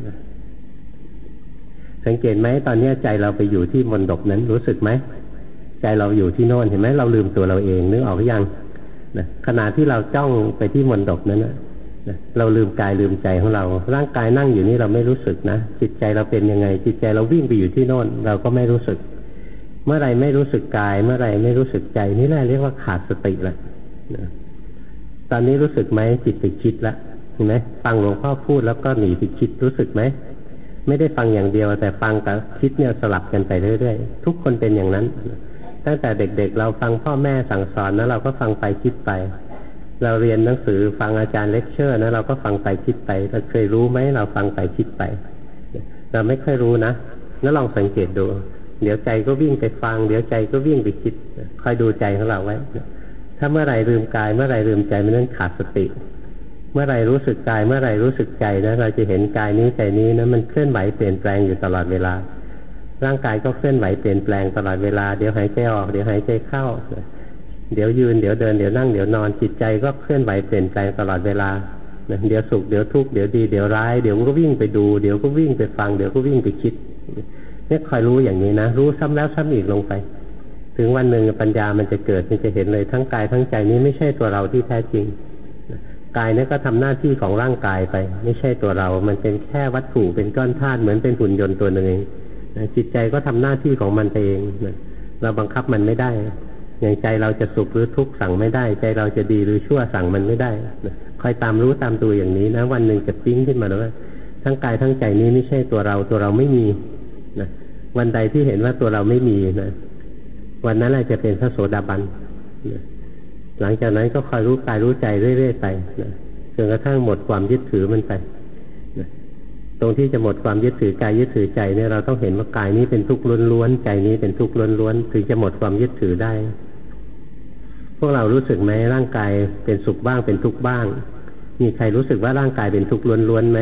สังเกตไหมตอนนี้ใจเราไปอยู่ที่มนดบนั้นรู้สึกไหมใจเราอยู่ที่โน่นเห็นไหมเราลืมตัวเราเองนึกออกหรือยังนะขณะที่เราจ้องไปที่มนดบนั้นนะเราลืมกายลืมใจของเราร่างกายนั่งอยู่นี่เราไม่รู้สึกนะจิตใจเราเป็นยังไงจิตใจเราวิ่งไปอยู่ที่โน่นเราก็ไม่รู้สึกเมื่อไรไม่รู้สึกกายเมื่อไรไม่รู้สึกใจนี่แหละเรียกว่าขาดสติแล้วนะตอนนี้รู้สึกไหมจิตไปคิดแล้วเห็นไหมฟังหลวงพ่อพูดแล้วก็หนีไปคิดรู้สึกไหมไม่ได้ฟังอย่างเดียวแต่ฟังกับคิดเนี่ยสลับกันไปเรื่อยๆทุกคนเป็นอย่างนั้นตั้งแต่เด็กๆเราฟังพ่อแม่สั่งสอนนะเราก็ฟังไปคิดไปเราเรียนหนังสือฟังอาจารย์เลคเชอร์นะเราก็ฟังไปคิดไปเราเคยรู้ไหมเราฟังไปคิดไปเราไม่ค่อยรู้นะแล้วลองสังเกตดูเดี๋ยวใจก็วิ่งไปฟังเดี๋ยวใจก็วิ่งไปคิดคอยดูใจของเราไว้ถ้าเมื่อไหร่ลืมกายเมื่อไหร่ลืมใจมันนั้นขาดสติเมื่อไหร่รู้สึกกายเมื่อไหร่รู้สึกใจนะเราจะเห็นกายนี้ใจนี้นะมันเคลื่อนไหวเปลี่ยนแปลงอยู่ตลอดเวลาร่างกายก็เคลื่อนไหวเปลี่ยนแปลงตลอดเวลาเดี๋ยวหายใจออกเดี๋ยวหายใจเข้าเดี๋ยวยืนเดี๋ยวเดินเดี๋ยวนั่งเดี๋ยวนอนจิตใจก็เคลื่อนไหวเปลี่ยนแปลงตลอดเวลาเดี๋ยวสุขเดี๋ยวทุกข์เดี๋ยวดีเดี๋ยวร้ายเดี๋ยวก็วิ่งไปดูเดี๋ยวก็วิ่งไปฟังเดี๋ยวก็วิ่งไปคิดเนี่ยคอยรู้อย่างนี้นะรู้ซ้ำแล้วซ้ำอีกลงไปถึงวันหนึ่งปัญญามันจะเกิดมันจะเห็นเลยทั้งกายทั้งใจนี้ไม่ใช่ตัวเราที่แท้จริงกายนี่ก็ทำหน้าที่ของร่างกายไปไม่ใช่ตัวเรามันเป็นแค่วัตถุเป็นก้อนธาตุเหมือนเป็นหุ่นยนต์ตัวหนึ่งเองจิตใจก็ทำหน้าที่ของมันเองเราบังคับมันไม่ได้อย่างใจเราจะสุขหรือทุกข์สั่งไม่ได้ใจเราจะดีหรือชั่วสั่งมันไม่ได้คอยตามรู้ตามดูอย่างนี้นะวันหนึ่งจะปิ๊งขึ้นมาเลยว่าทั้งกายทั้งใจนี้ไม่ใช่ตัวเราตัวเราไม่มีนะวันใดที่เห็นว่าตัวเราไม่มีนะวันนั้นแหละจะเป็นพระโสดาบันนะหลังจากนั้นก็คอยรู้กายรู้ใจเรื่อยๆไปนะจนกระทั่งหมดความยึดถือมันไปนะตรงที่จะหมดความยึดถือกายยึดถือใจเนี่ยเราต้องเห็นว่ากายนี้เป็นทุกข์ล้วนๆใจนี้เป็นทุกข์ล้วนๆถึงจะหมดความยึดถือได้พวกเรารู้สึกไหมร่างกายเป็นสุขบ้างเป็นทุกข์บ้างมีใครรู้สึกว่าร่างกายเป็นทุกข์ล้วนๆไหม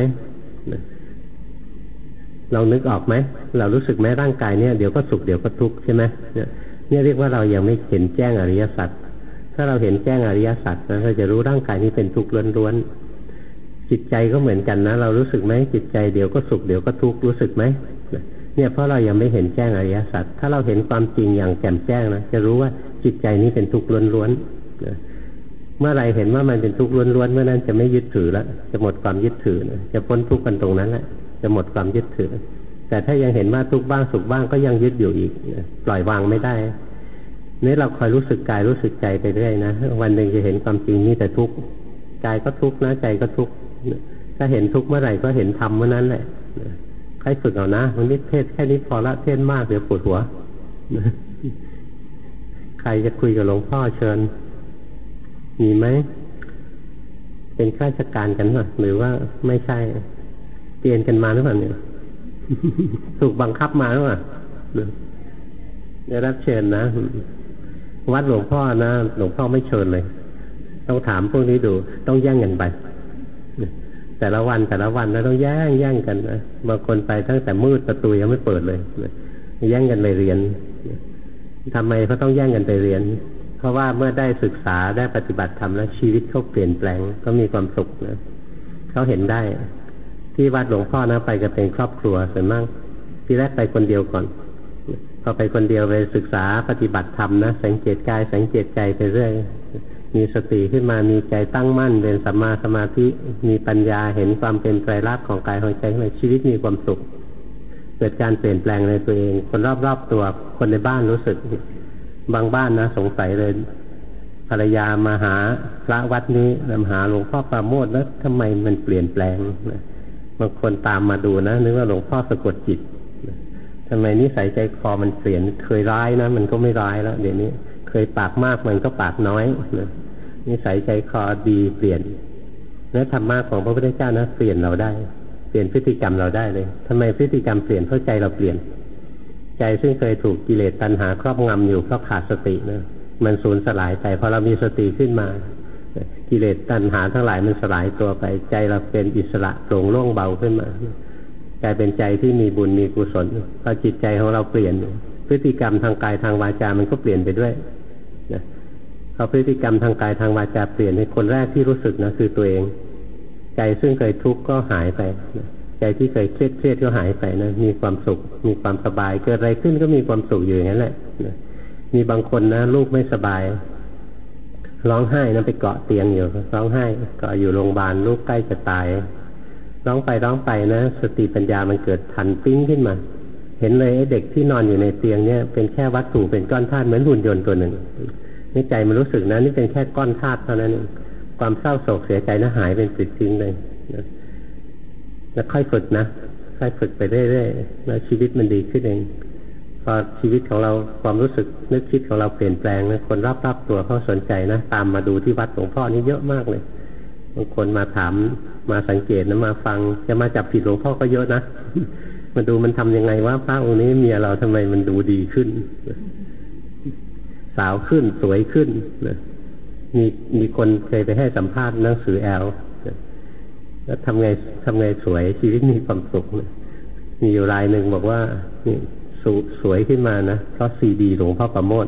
เรานึกออกไหมเรารู้สึกไหมร่างกายเนี่ยเดี๋ยวก็สุขเดี๋ยวก็ทุกข์ใช่ไหมเนี่ยเรียกว่าเรายังไม่เห็นแจ้งอริยสัจถ้าเราเห็นแจ้งอริยสัจนะเราจะรู้ร่างกายนี้เป็นทุกข์ล้วนๆจิตใจก็เหมือนกันนะเรารู้สึกไหมจิตใจเดี๋ยวก็สุขเดี๋ยวก็ทุกข์รู้สึกไหมเนี่ยเพราะเรายังไม่เห็นแจ้งอริยสัจถ้าเราเห็นความจริงอย่างแจ่มแจ้งนะจะรู้ว่าจิตใจนี้เป็นทุกข์ล้วนๆเมื่อไรเห็นว่ามันเป็นทุกข์ล้วนๆเมื่อนั้นจะไม่ยึดถือแล้วจะหมดความยึดถือนะจะพ้นทุกข์กันตรงนั้นแหละจะหมดความยึดถือแต่ถ้ายังเห็นว่าทุกข์บ้างสุขบ้างก็ยังยึดอยู่อีกปล่อยวางไม่ได้นี่เราคอยรู้สึกกายรู้สึกใจไปเรื่อยนะวันหนึ่งจะเห็นความจริงนี่แต่ทุกข์กายก็ทุกข์นะใจก็ทุกข์ถ้าเห็นทุกข์เมื่อไหร่ก็เห็นธรรมเมื่อนั้นแหละใครฝึกเอานะมันนิดเทศแค่นี้พอละเทศมากเดี๋ยวปวดหัวใครจะคุยกับหลวงพ่อเชิญมีไหมเป็นข้าราชการกันหรอหรือว่าไม่ใช่เปลี่ยนกันมาหรือเปล่าเนี่ยถูกบังคับมาหรือเปล่าได้รับเชิญนะวัดหลวงพ่อนะหลวงพ่อไม่เชิญเลยต้องถามพวกนี้ดูต้องแย่งกันไปแต่ละวันแต่ละวันนะต้องแย่งแย่งกันนะบางคนไปตั้งแต่มืดประตูยังไม่เปิดเลยแย่งกันไปเรียนทำไมเขาต้องแย่งกันไปเรียนเพราะว่าเมื่อได้ศึกษาได้ปฏิบัติธรรมแล้วชีวิตเขาเปลี่ยนแปลงก็มีความสุขนะเขาเห็นได้ที่วัดหลวงพ่อนะไปกันเป็นครอบครัวส่วนมากที่แรกไปคนเดียวก่อนพอไปคนเดียวไปศึกษาปฏิบัติธรรมนะสังเกตกายสังเกตใจไปเรื่อยมีสติขึ้นมามีใจตั้งมั่นเป็นสัมมาสมาธิมีปัญญาเห็นความเป็นไตรลักษณ์ของกายของใจในชีวิตมีความสุขเกิดการเปลี่ยนแปลงในตัวเองคนรอบๆตัวคนในบ้านรู้สึกบางบ้านนะสงสัยเลยภรรยามาหาพระวัดนี้มาหาหลวงพ่อปราโมทย์แล้วทำไมมันเปลี่ยนแปลงบางคนตามมาดูนะนึกว่าหลวงพ่อสะกดจิตทำไมนิสัยใจคอมันเปลี่ยนเคยร้ายนะมันก็ไม่ร้ายแล้วเดี๋ยวนี้เคยปากมากมันก็ปากน้อยนะนิสัยใจคอดีเปลี่ยนและธรรมะของพระพุทธเจ้านะเปลี่ยนเราได้เปลี่ยนพฤติกรรมเราได้เลยทำไมพฤติกรรมเปลี่ยนเพราะใจเราเปลี่ยนใจซึ่งเคยถูกกิเลสตัณหาครอบงำอยู่เพราะขาดสตินะมันสูญสลายไปพอเรามีสติขึ้นมากิเลสตัณหาทั้งหลายมันสลายตัวไปใจเราเป็นอิสระโปร่งโล่งเบาขึ้นมากลายเป็นใจที่มีบุญมีกุศลพอจิตใจของเราเปลี่ยนพฤติกรรมทางกายทางวาจามันก็เปลี่ยนไปด้วยนะพอพฤติกรรมทางกายทางวาจาเปลี่ยนให้คนแรกที่รู้สึกนะคือตัวเองใจซึ่งเคยทุกข์ก็หายไปนะใจที่เคยเครียดเครียดก็หายไปนะมีความสุขมีความสบายเกิดอะไรขึ้นก็มีความสุขอยู่อย่างนั้นแหละนะมีบางคนนะลูกไม่สบายร้องไห้นะไปเกาะเตียงอยู่ร้องไห้เกาะอยู่โรงพยาบาลลูกใกล้จะตายร้องไปร้องไปนะสติปัญญามันเกิดทันปิ้งขึ้นมาเห็นเลยไอ้เด็กที่นอนอยู่ในเตียงเนี่ยเป็นแค่วัตถุเป็นก้อนธาตุเหมือนหุ่นยนต์ตัวหนึ่งนี่ใจมันรู้สึกนะนี่เป็นแค่ก้อนธาตุเท่านั้นเองความเศร้าโศกเสียใจนะหายเป็นปลิดทิ้งเลยนะแล้วค่อยฝึกนะค่อยฝึกไปเรื่อยๆแล้วชีวิตมันดีขึ้นเองพอชีวิตของเราความรู้สึกนึกคิดของเราเปลี่ยนแปลงนะคนรอบๆตัวเขาสนใจนะตามมาดูที่วัดหลวงพ่อนี่เยอะมากเลยบางคนมาถามมาสังเกตนะมาฟังจะมาจับผิดหลวงพ่อก็เยอะนะมาดูมันทำยังไงว่าพระองค์นี้เมียเราทำไมมันดูดีขึ้นสาวขึ้นสวยขึ้นนะมีมีคนเคยไปให้สัมภาษณ์หนังสือแอลแล้วทำไงทำไงสวยชีวิตมีความสุขนะมีอยู่รายหนึ่งบอกว่านี่สวยขึ้นมานะเพราะซีดีหลวงพ่อประโมท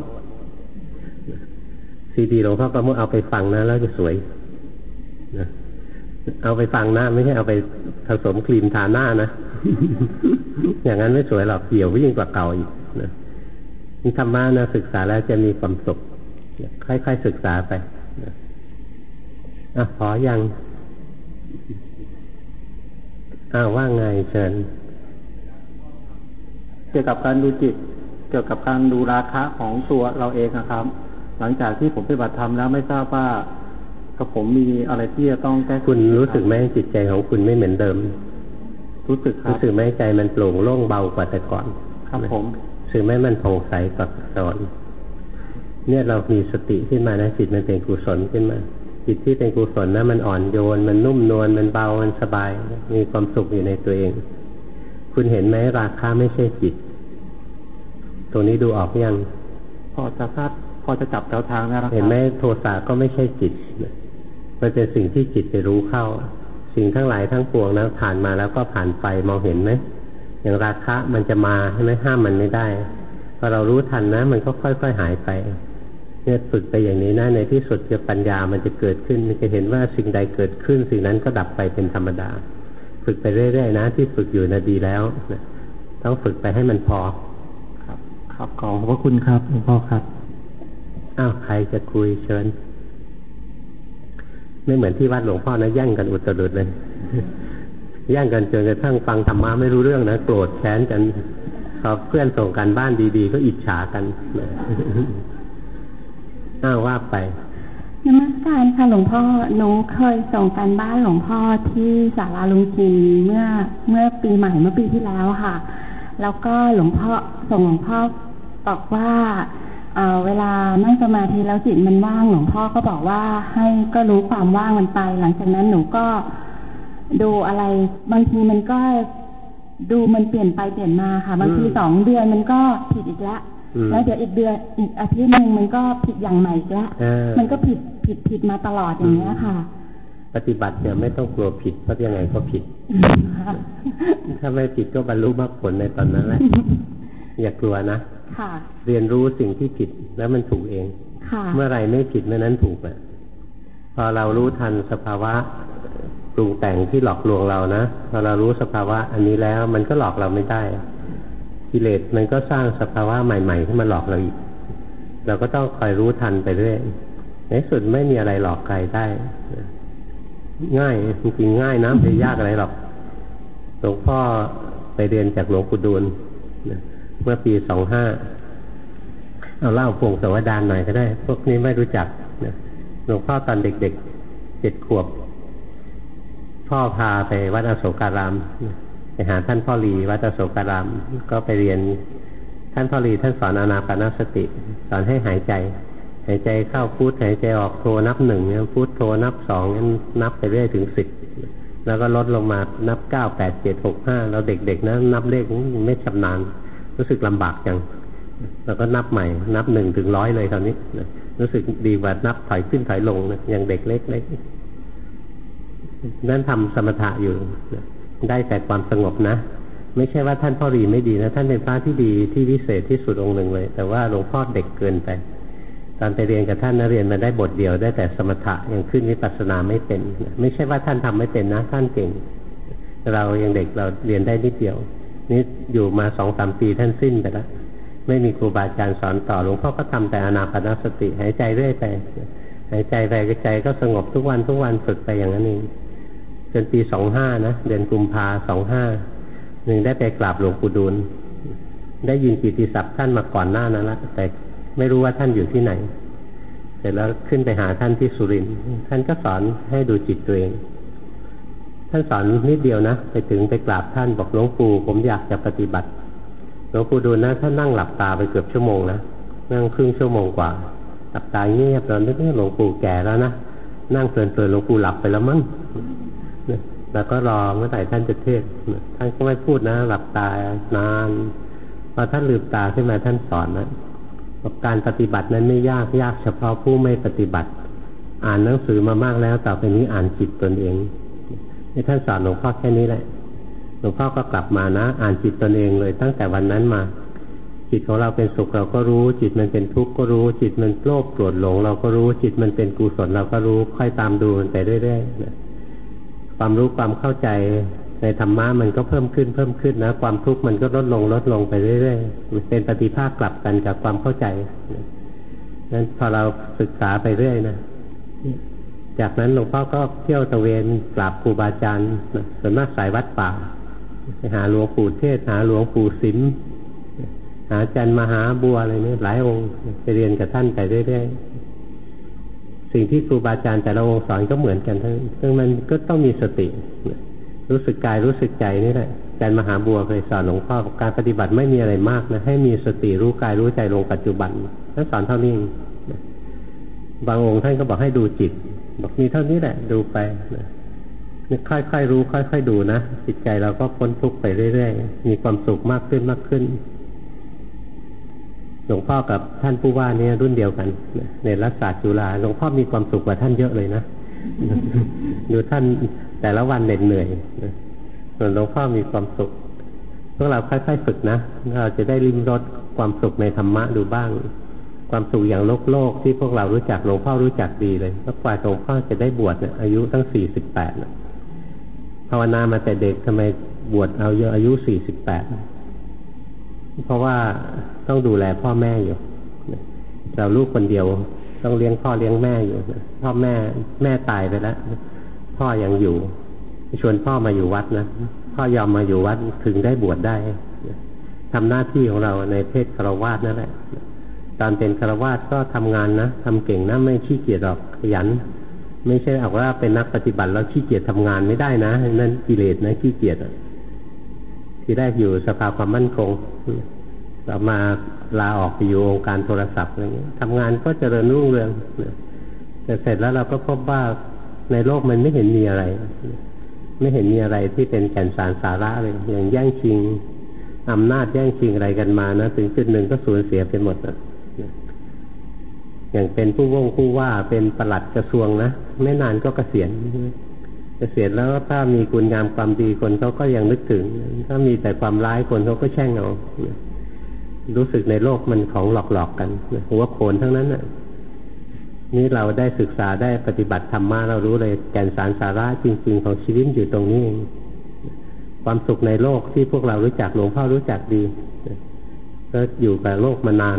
ซีดีหลวงพ่อประโมทเอาไปฟังนะแล้วจะสวยนะเอาไปฟังนะไม่ใช่เอาไปผสมครีมทาหน้านะ อย่างนั้นไม่สวยหรอกเหี่ยวยิ่งกว่าเก่าอีกนะนี่ธรรมะนะศึกษาแล้วจะมีความสุขค่อยๆศึกษาไปนะอ่ะขอยังอ้าวว่าไงเชิญเกี่ยวกับการดูจิตเกี่ยวกับการดูราคะของตัวเราเองนะครับ หลังจากที่ผมปฏิบัติธรรมแล้วไม่ทราบว่ากับผมมีอะไรที่จะต้องแก้คุณรู้สึกไหมจิตใจของคุณไม่เหมือนเดิมรู้สึกครับรู้สึกไหมใจมันโปร่งโล่งเบากว่าแต่ก่อนครับผมรู้สึกไหมมันผ่องใสกว่าแต่ก่อนเนี่ยเรามีสติขึ้นมานะจิตมันเป็นกุศลขึ้นมาจิตที่เป็นกุศลนะมันอ่อนโยนมันนุ่มนวลมันเบามันสบายมีความสุขอยู่ในตัวเองคุณเห็นไหมราคะไม่ใช่จิตตรงนี้ดูออกยังพอจะคาดพอจะจับแนวทางนะครับเห็นไหมโทสะก็ไม่ใช่จิตมันเป็นสิ่งที่จิตไปรู้เข้าสิ่งทั้งหลายทั้งปวงนะผ่านมาแล้วก็ผ่านไปมองเห็นไหมอย่างราคะมันจะมาใช่ไหมห้ามมันไม่ได้พอเรารู้ทันนะมันก็ค่อยๆหายไปเนี่ยฝึกไปอย่างนี้นะในที่สุดจะปัญญามันจะเกิดขึ้นมันจะเห็นว่าสิ่งใดเกิดขึ้นสิ่งนั้นก็ดับไปเป็นธรรมดาฝึกไปเรื่อยๆนะที่ฝึกอยู่นะดีแล้วนะต้องฝึกไปให้มันพอครับครับขอบพระคุณครับหลวงพ่อครับอ้าวใครจะคุยเชิญไม่เหมือนที่วัดหลวงพ่อนะแย่งกันอุตรุดเลยแย่งกันจนกระทั่งฟังธรรมะไม่รู้เรื่องนะโกรธแค้นกันพอเพื่อนส่งการบ้านดีๆก็อิจฉากันอ้าวว่าไปนมัสการค่ะหลวงพ่อหนูเคยส่งการบ้านหลวงพ่อที่ศาลาลุงจิมเมื่อเมื่อปีใหม่เมื่อปีที่แล้วค่ะแล้วก็หลวงพ่อส่งหลวงพ่อบอกว่าเอ่อเวลานั่งสมาธิแล้วจิตมันว่างหลวงพ่อก็บอกว่าให้ก็รู้ความว่างมันไปหลังจากนั้นหนูก็ดูอะไรบางทีมันก็ดูมันเปลี่ยนไปเปลี่ยนมาค่ะบางทีสองเดือนมันก็ผิดอีกแล้วแล้วเดี๋ยวอีกเดือนอีกอาทิตย์นึงมันก็ผิดอย่างใหม่อีกแล้วมันก็ผิดผิดผิดมาตลอดอย่างเงี้ยค่ะปฏิบัติเนี่ยไม่ต้องกลัวผิดเพราะยังไงก็ผิดถ้าไม่ผิดก็บรรลุมรรคผลในตอนนั้นแหละอย่ากลัวนะเรียนรู้สิ่งที่ผิดแล้วมันถูกเองเมื่อไรไม่ผิดเมื่อนั้นถูกอ่ะพอเรารู้ทันสภาวะปรุงแต่งที่หลอกลวงเรานะพอเรารู้สภาวะอันนี้แล้วมันก็หลอกเราไม่ได้กิเลสมันก็สร้างสภาวะใหม่ๆที่มาหลอกเราอีกเราก็ต้องคอยรู้ทันไปเรื่อยในสุดไม่มีอะไรหลอกใครได้ง่ายจริงๆง่ายนะไม่ยากอะไรหรอกหลวงพ่อไปเรียนจากหลวงปู่ดูลเมื่อปีสองห้าเอาเล่าพงศาวดารหน่อยก็ได้พวกนี้ไม่รู้จักหลวงพ่อตอนเด็กๆเจ็ดขวบพ่อพาไปวัดอโศการามไปหาท่านพ่อลีวัดอโศการามก็ไปเรียนท่านพ่อลีท่านสอนอานาปานสติสอนให้หายใจหายใจเข้าพุทหายใจออกโทนับหนึ่งพุทโทนับสองนับไปเรื่อยถึงสิบแล้วก็ลดลงมานับเก้าแปดเจ็ดหกห้าเราเด็กๆนะนับเลขไม่ชำนาญรู้สึกลำบากจังแล้วก็นับใหม่นับหนึ่งถึงร้อยเลยคราวนี้รู้สึกดีกว่านับถอยขึ้นถอยลงนะอย่างเด็กเล็กๆนั่นทำสมถะอยู่ได้แต่ความสงบนะไม่ใช่ว่าท่านพ่อรีไม่ดีนะท่านเป็นพระที่ดีที่วิเศษที่สุดองค์หนึ่งเลยแต่ว่าหลวงพ่อเด็กเกินไปตอนไปเรียนกับท่านนะเรียนมาได้บทเดียวได้แต่สมถะยังขึ้นวิปัสสนาไม่เป็นไม่ใช่ว่าท่านทำไม่เป็นนะท่านเก่งเรายังเด็กเราเรียนได้นิดเดียวนี่อยู่มาสองสามปีท่านสิ้นไปแล้วไม่มีครูบาอาจารย์สอนต่อหลวงพ่อก็ทำแต่อานาปานสติหายใจเรื่อยไปหายใจไปใจก็สงบทุกวันทุกวันฝึกไปอย่างนั้นเองจนปีสองห้านะเดือนกุมภาสองห้าหนึ่งได้ไปกราบหลวงปู่ดูลได้ยินกิตติศัพท์ท่านมาก่อนหน้านั้นแล้วแต่ไม่รู้ว่าท่านอยู่ที่ไหนเสร็จแล้วขึ้นไปหาท่านที่สุรินทร์ท่านก็สอนให้ดูจิตตัวเองท่านสอนนิดเดียวนะไปถึงไปกราบท่านบอกหลวงปู่ผมอยากจะปฏิบัติหลวงปู่ดูลนะท่านนั่งหลับตาไปเกือบชั่วโมงนะนั่งครึ่งชั่วโมงกว่าหลับตาเงียบตอนนี้หลวงปู่แก่แล้วนะนั่งเพลินๆหลวงปู่หลับไปแล้วมั้งแล้วก็รอเมื่อไหร่ท่านจะเทศน์ท่านก็ไม่พูดนะหลับตานานพอท่านลืมตาขึ้นมาท่านสอนนะการปฏิบัตินั้นไม่ยากยากเฉพาะผู้ไม่ปฏิบัติอ่านหนังสือมามากแล้วต่อไปนี้อ่านจิตตนเองนี่ท่านสอนหลวงพ่อแค่นี้แหละหลวงพ่อก็กลับมานะอ่านจิตตนเองเลยตั้งแต่วันนั้นมาจิตของเราเป็นสุขเราก็รู้จิตมันเป็นทุกข์ก็รู้จิตมันโลภโกรธหลงเราก็รู้จิตมันเป็นกุศลเราก็รู้ค่อยตามดูมันไปเรื่อยๆความรู้ความเข้าใจในธรรมะมันก็เพิ่มขึ้นเพิ่มขึ้นนะความทุกข์มันก็ลดลงลดลงไปเรื่อยๆมันเป็นปฏิภาคกลับกันกับความเข้าใจนั้นพอเราศึกษาไปเรื่อยนะจากนั้นหลวงพ่อก็เที่ยวตะเวนกราบครูบาอาจารย์ส่วนมากสายวัดป่าไปหาหลวงปู่เทศหาหลวงปู่สิมหาอาจารย์มหาบัวอะไรเนี่ยหลายองค์ไปเรียนกับท่านไปเรื่อยๆสิ่งที่ครูบาอาจารย์แต่ละองค์สอนก็เหมือนกันทั้งซึ่งมันก็ต้องมีสติรู้สึกกายรู้สึกใจนี่แหละอาจารย์มหาบัวเคยสอนหลวงพ่อการปฏิบัติไม่มีอะไรมากนะให้มีสติรู้กายรู้ใจลงปัจจุบันท่านสอนเท่านี้บางองค์ท่านก็บอกให้ดูจิตบอกมีเท่านี้แหละดูไปค่อยๆรู้ค่อยๆดูนะจิตใจเราก็พ้นทุกข์ไปเรื่อยๆมีความสุขมากขึ้นมากขึ้นหลวงพ่อกับท่านผู้ว่านี่รุ่นเดียวกันในรัฐศาสตร์จุฬาหลวงพ่อมีความสุขกว่าท่านเยอะเลยนะดูท่านแต่ละวันเหน็ดเหนื่อยส่วนหลวงพ่อมีความสุขพวกเราค่อยๆฝึกนะเราจะได้ลิ้มรสความสุขในธรรมะดูบ้างความสุขอย่างโลกโลกที่พวกเรารู้จักหลวงพ่อรู้จักดีเลยเพราะกว่าหลวงพ่อจะได้บวชเนี่ยอายุตั้งสี่สิบแปดภาวนามาแต่เด็กทำไมบวชเอาเยอะอายุสี่สิบแปดเพราะว่าต้องดูแลพ่อแม่อยู่เราลูกคนเดียวต้องเลี้ยงพ่อเลี้ยงแม่อยู่พพ่อแม่แม่ตายไปแล้วพ่อยังอยู่ชวนพ่อมาอยู่วัดนะพ่อยอมมาอยู่วัดถึงได้บวชได้ทำหน้าที่ของเราในเพศฆราวาสนั่นแหละตอนเป็นฆราวาสก็ทำงานนะทำเก่งนะไม่ขี้เกียจหรอกขยันไม่ใช่เอาว่าเป็นนักปฏิบัติแล้วขี้เกียจทำงานไม่ได้นะนั่นกิเลสนะขี้เกียจที่แรกอยู่สภาความมั่นคงต่อมาลาออกไปอยู่องค์การโทรศัพท์อะไรเงี้ยทำงานก็เจริญรุ่งเรืองแต่เสร็จแล้วเราก็พบว่าในโลกมันไม่เห็นมีอะไรไม่เห็นมีอะไรที่เป็นแก่นสารสาระเลยอย่างแย่งชิงอำนาจแย่งชิงอะไรกันมานะถึงจุดหนึ่งก็สูญเสียไปหมดนะอย่างเป็นผู้ว่องผู้ว่าเป็นปลัดกระทรวงนะไม่นานก็เกษียณเกษียณแล้วถ้ามีคุณงามความดีคนเขาก็ยังนึกถึงถ้ามีแต่ความร้ายคนเขาก็แช่งเอารู้สึกในโลกมันของหลอกๆกันหัวโขนทั้งนั้นน่ะนี่เราได้ศึกษาได้ปฏิบัติธรรมะเรารู้เลยแก่นสารสาระจริงๆของชีวิตอยู่ตรงนี้เองความสุขในโลกที่พวกเรารู้จักหลวงพ่อรู้จักดีก็อยู่กับโลกมานาน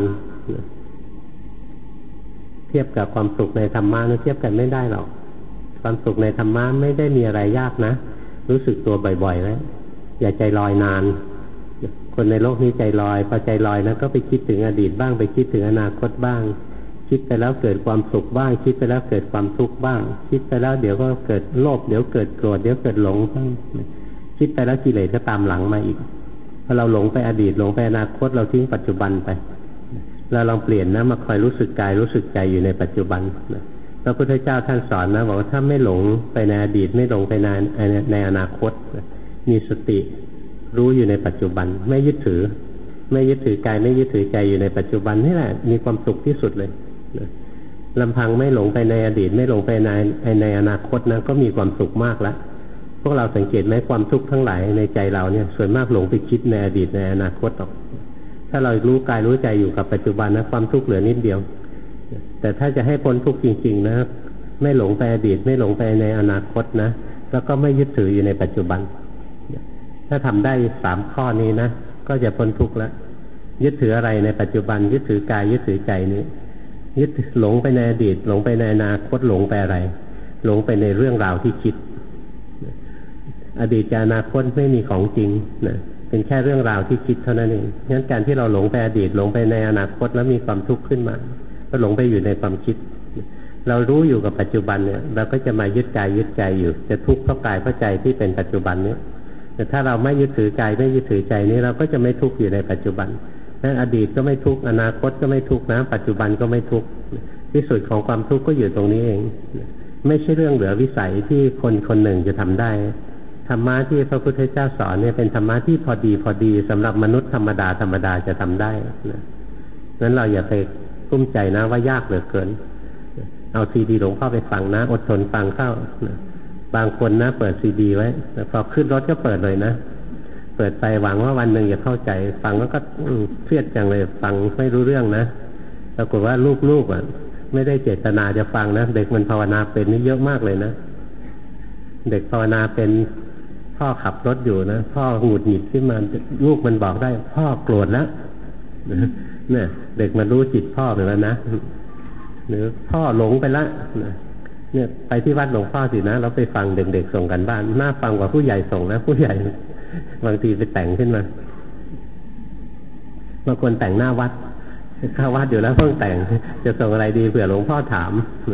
เทียบกับความสุขในธรรมะนะเทียบกันไม่ได้หรอกความสุขในธรรมะไม่ได้มีอะไรยากนะรู้สึกตัวบ่อยๆแล้วอย่าใจลอยนานคนในโลกนี้ใจลอยพอใจลอยนะก็ไปคิดถึงอดีตบ้างไปคิดถึงอนาคตบ้างคิดไปแล้วเกิดความสุขบ้างคิดไปแล้วเกิดความทุกข์บ้างคิดไปแล้วเดี๋ยวก็เกิดโลภเดี๋ยวเกิดโกรธเดี๋ยวเกิดหลงบ้างคิดไปแล้วกิเลสก็ตามหลังมาอีกพอเราหลงไปอดีตหลงไปอนาคตเราทิ้งปัจจุบันไปเราลองเปลี่ยนนะมาคอยรู้สึกกายรู้สึกใจอยู่ในปัจจุบันพระพุทธเจ้าท่านสอนนะบอกว่าถ้าไม่หลงไปในอดีตไม่หลงไปในในอนาคตมีสติรู้อยู่ในปัจจุบันไม่ยึดถือไม่ยึดถือกายไม่ยึดถือใจอยู่ในปัจจุบันนี่แหละมีความสุขที่สุดเลยลำพังไม่หลงไปในอดีตไม่หลงไปในในอนาคตนะก็มีความสุขมากแล้วพวกเราสังเกตไหมความทุกข์ทั้งหลายในใจเราเนี่ยส่วนมากหลงไปคิดในอดีตในอนาคตหรอกถ้าเรารู้กายรู้ใจอยู่กับปัจจุบันนะความทุกข์เหลือนิดเดียวแต่ถ้าจะให้พ้นทุกข์จริงๆนะไม่หลงไปอดีตไม่หลงไปในอนาคตนะแล้วก็ไม่ยึดถืออยู่ในปัจจุบันถ้าทำได้สามข้อนี้นะก็จะพ้นทุกข์แล้วยึดถืออะไรในปัจจุบันยึดถือกายยึดถือใจนี้ยึดหลงไปในอดีตหลงไปในอนาคตหลงไปอะไรหลงไปในเรื่องราวที่คิดอดีตกับอนาคตไม่มีของจริงนะเป็นแค่เรื่องราวที่คิดเท่านั้นเองงั้นการที่เราหลงไปอดีตหลงไปในอนาคตแล้วมีความทุกข์ขึ้นมาก็หลงไปอยู่ในความคิดเรารู้อยู่กับปัจจุบันเนี่ยเราก็จะมายึดกายยึดใจอยู่จะทุกข์เพราะกายเพราะใจที่เป็นปัจจุบันนี้แต่ถ้าเราไม่ยึดถือกายไม่ยึดถือใจนี้เราก็จะไม่ทุกข์อยู่ในปัจจุบันนั้นอดีตก็ไม่ทุกข์อนาคตก็ไม่ทุกข์นะปัจจุบันก็ไม่ทุกข์ที่สุดของความทุกข์ก็อยู่ตรงนี้เองไม่ใช่เรื่องเหลือวิสัยที่คนคนหนึ่งจะทำได้ธรรมะที่พระพุทธเจ้าสอนเนี่ยเป็นธรรมะที่พอดีพอดีสำหรับมนุษย์ธรรมดาธรรมดาจะทำได้นะนั้นเราอย่าไปกุ้มใจนะว่ายากเหลือเกินเอาซีดีหลวงพ่อไปฟังนะอดทนฟังเข้านะบางคนนะเปิดซีดีไว้พอขึ้นรถก็เปิดเลยนะเปิดไปหวังว่าวันหนึ่งจะเข้าใจฟังแล้วก็เครียดจังเลยฟังไม่รู้เรื่องนะปรากฏว่าลูกๆอ่ะไม่ได้เจตนาจะฟังนะเด็กมันภาวนาเป็นนี่เยอะมากเลยนะเด็กภาวนาเป็นพ่อขับรถอยู่นะพ่อหงุดหงิดขึ้นมาลูกมันบอกได้พ่อโกรธแล้วเนี่ยเด็กมันรู้จิตพ่อไปแล้วนะหรือพ่อหลงไปละเนี่ยไปที่วัดหลวงพ่อสินะเราไปฟังเด็กๆส่งกันบ้านน่าฟังกว่าผู้ใหญ่ส่งนะผู้ใหญ่บางทีไปแต่งขึ้นมาบางคนแต่งหน้าวัดเข้าวัดอยู่แล้วเพิ่งแต่งจะส่งอะไรดีเผื่อหลวงพ่อถาม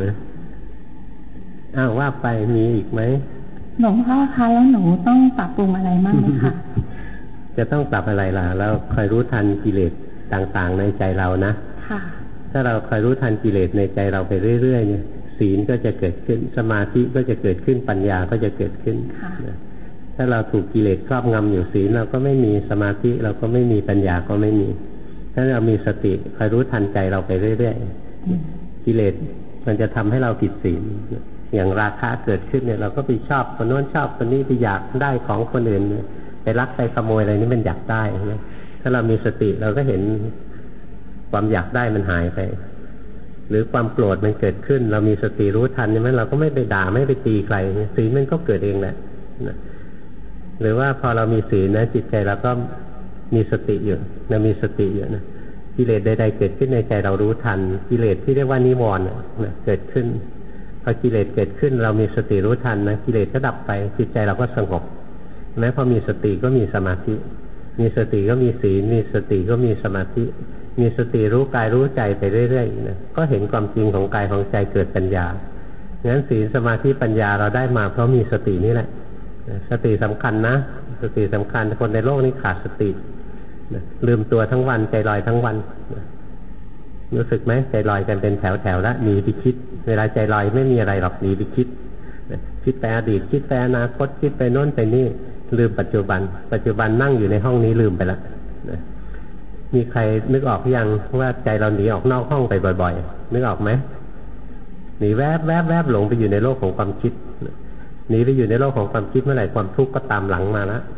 อ้าวว่าไปมีอีกไหมหลวงพ่อคะแล้วหนูต้องปรับปรุงอะไรบ้างไหมคะจะต้องปรับอะไรล่ะแล้วคอยรู้ทันกิเลสต่างๆในใจเรานะค่ะถ้าเราคอยรู้ทันกิเลสในใจเราไปเรื่อยๆเนี่ยศีลก็จะเกิดขึ้นสมาธิก็จะเกิดขึ้นปัญญาก็จะเกิดขึ้นถ้าเราถูกกิเลสครอบงำอยู่ศีลเราก็ไม่มีสมาธิเราก็ไม่มีปัญญาก็ไม่มีถ้าเรามีสติคอยรู้ทันใจเราไปเรื่อยๆกิเลสมันจะทำให้เราผิดศีลอย่างราคะเกิดขึ้นเนี่ยเราก็ไปชอบคนโน้นชอบคนนี้ไปอยากได้ของคนอื่นไปรักไปขโมยอะไรนี่มันอยากได้นะถ้าเรามีสติเราก็เห็นความอยากได้มันหายไปหรือความโกรธมันเกิดขึ้นเรามีสติรู้ทันใช่ไหมเราก็ไม่ไปด่าไม่ไปตีใครศีลมันก็เกิดเองแหละนะหรือว่าพอเรามีศีลนะจิตใจเราก็มีสติอยู่เรามีสติอยู่นะกิเลสใดๆเกิดขึ้นในใจเรารู้ทันกิเลสที่เรียกว่านิวรณ์นะเกิดขึ้นพอกิเลสเกิดขึ้นเรามีสติรู้ทันนะกิเลสก็ดับไปจิตใจเราก็สงบแม้พอมีสติก็มีสมาธิมีสติก็มีศีลมีสติก็มีสมาธิมีสติรู้กายรู้ใจไปเรื่อยๆนะก็เห็นความจริงของกายของใจเกิดปัญญางั้นศีลสมาธิปัญญาเราได้มาเพราะมีสตินี่แหละสติสำคัญนะสติสำคัญคนในโลกนี้ขาดสติลืมตัวทั้งวันใจลอยทั้งวันรู้สึกไหมใจลอยกันเป็นแถวๆแล้วหนีไปคิดเวลาใจลอยไม่มีอะไรหรอกหนีไปคิดคิดไปอดีตคิดไปอนาคตคิดไปโน้นไปนี่ลืมปัจจุบันปัจจุบันนั่งอยู่ในห้องนี้ลืมไปแล้วมีใครนึกออกยังว่าใจเราหนีออกนอกห้องไปบ่อยๆนึกออกไหมหนีแวบแวบแวบหลงไปอยู่ในโลกของความคิดหนีไปอยู่ในโลกของความคิดเมื่อไหร่ความทุกข์ก็ตามหลังมาแล้ว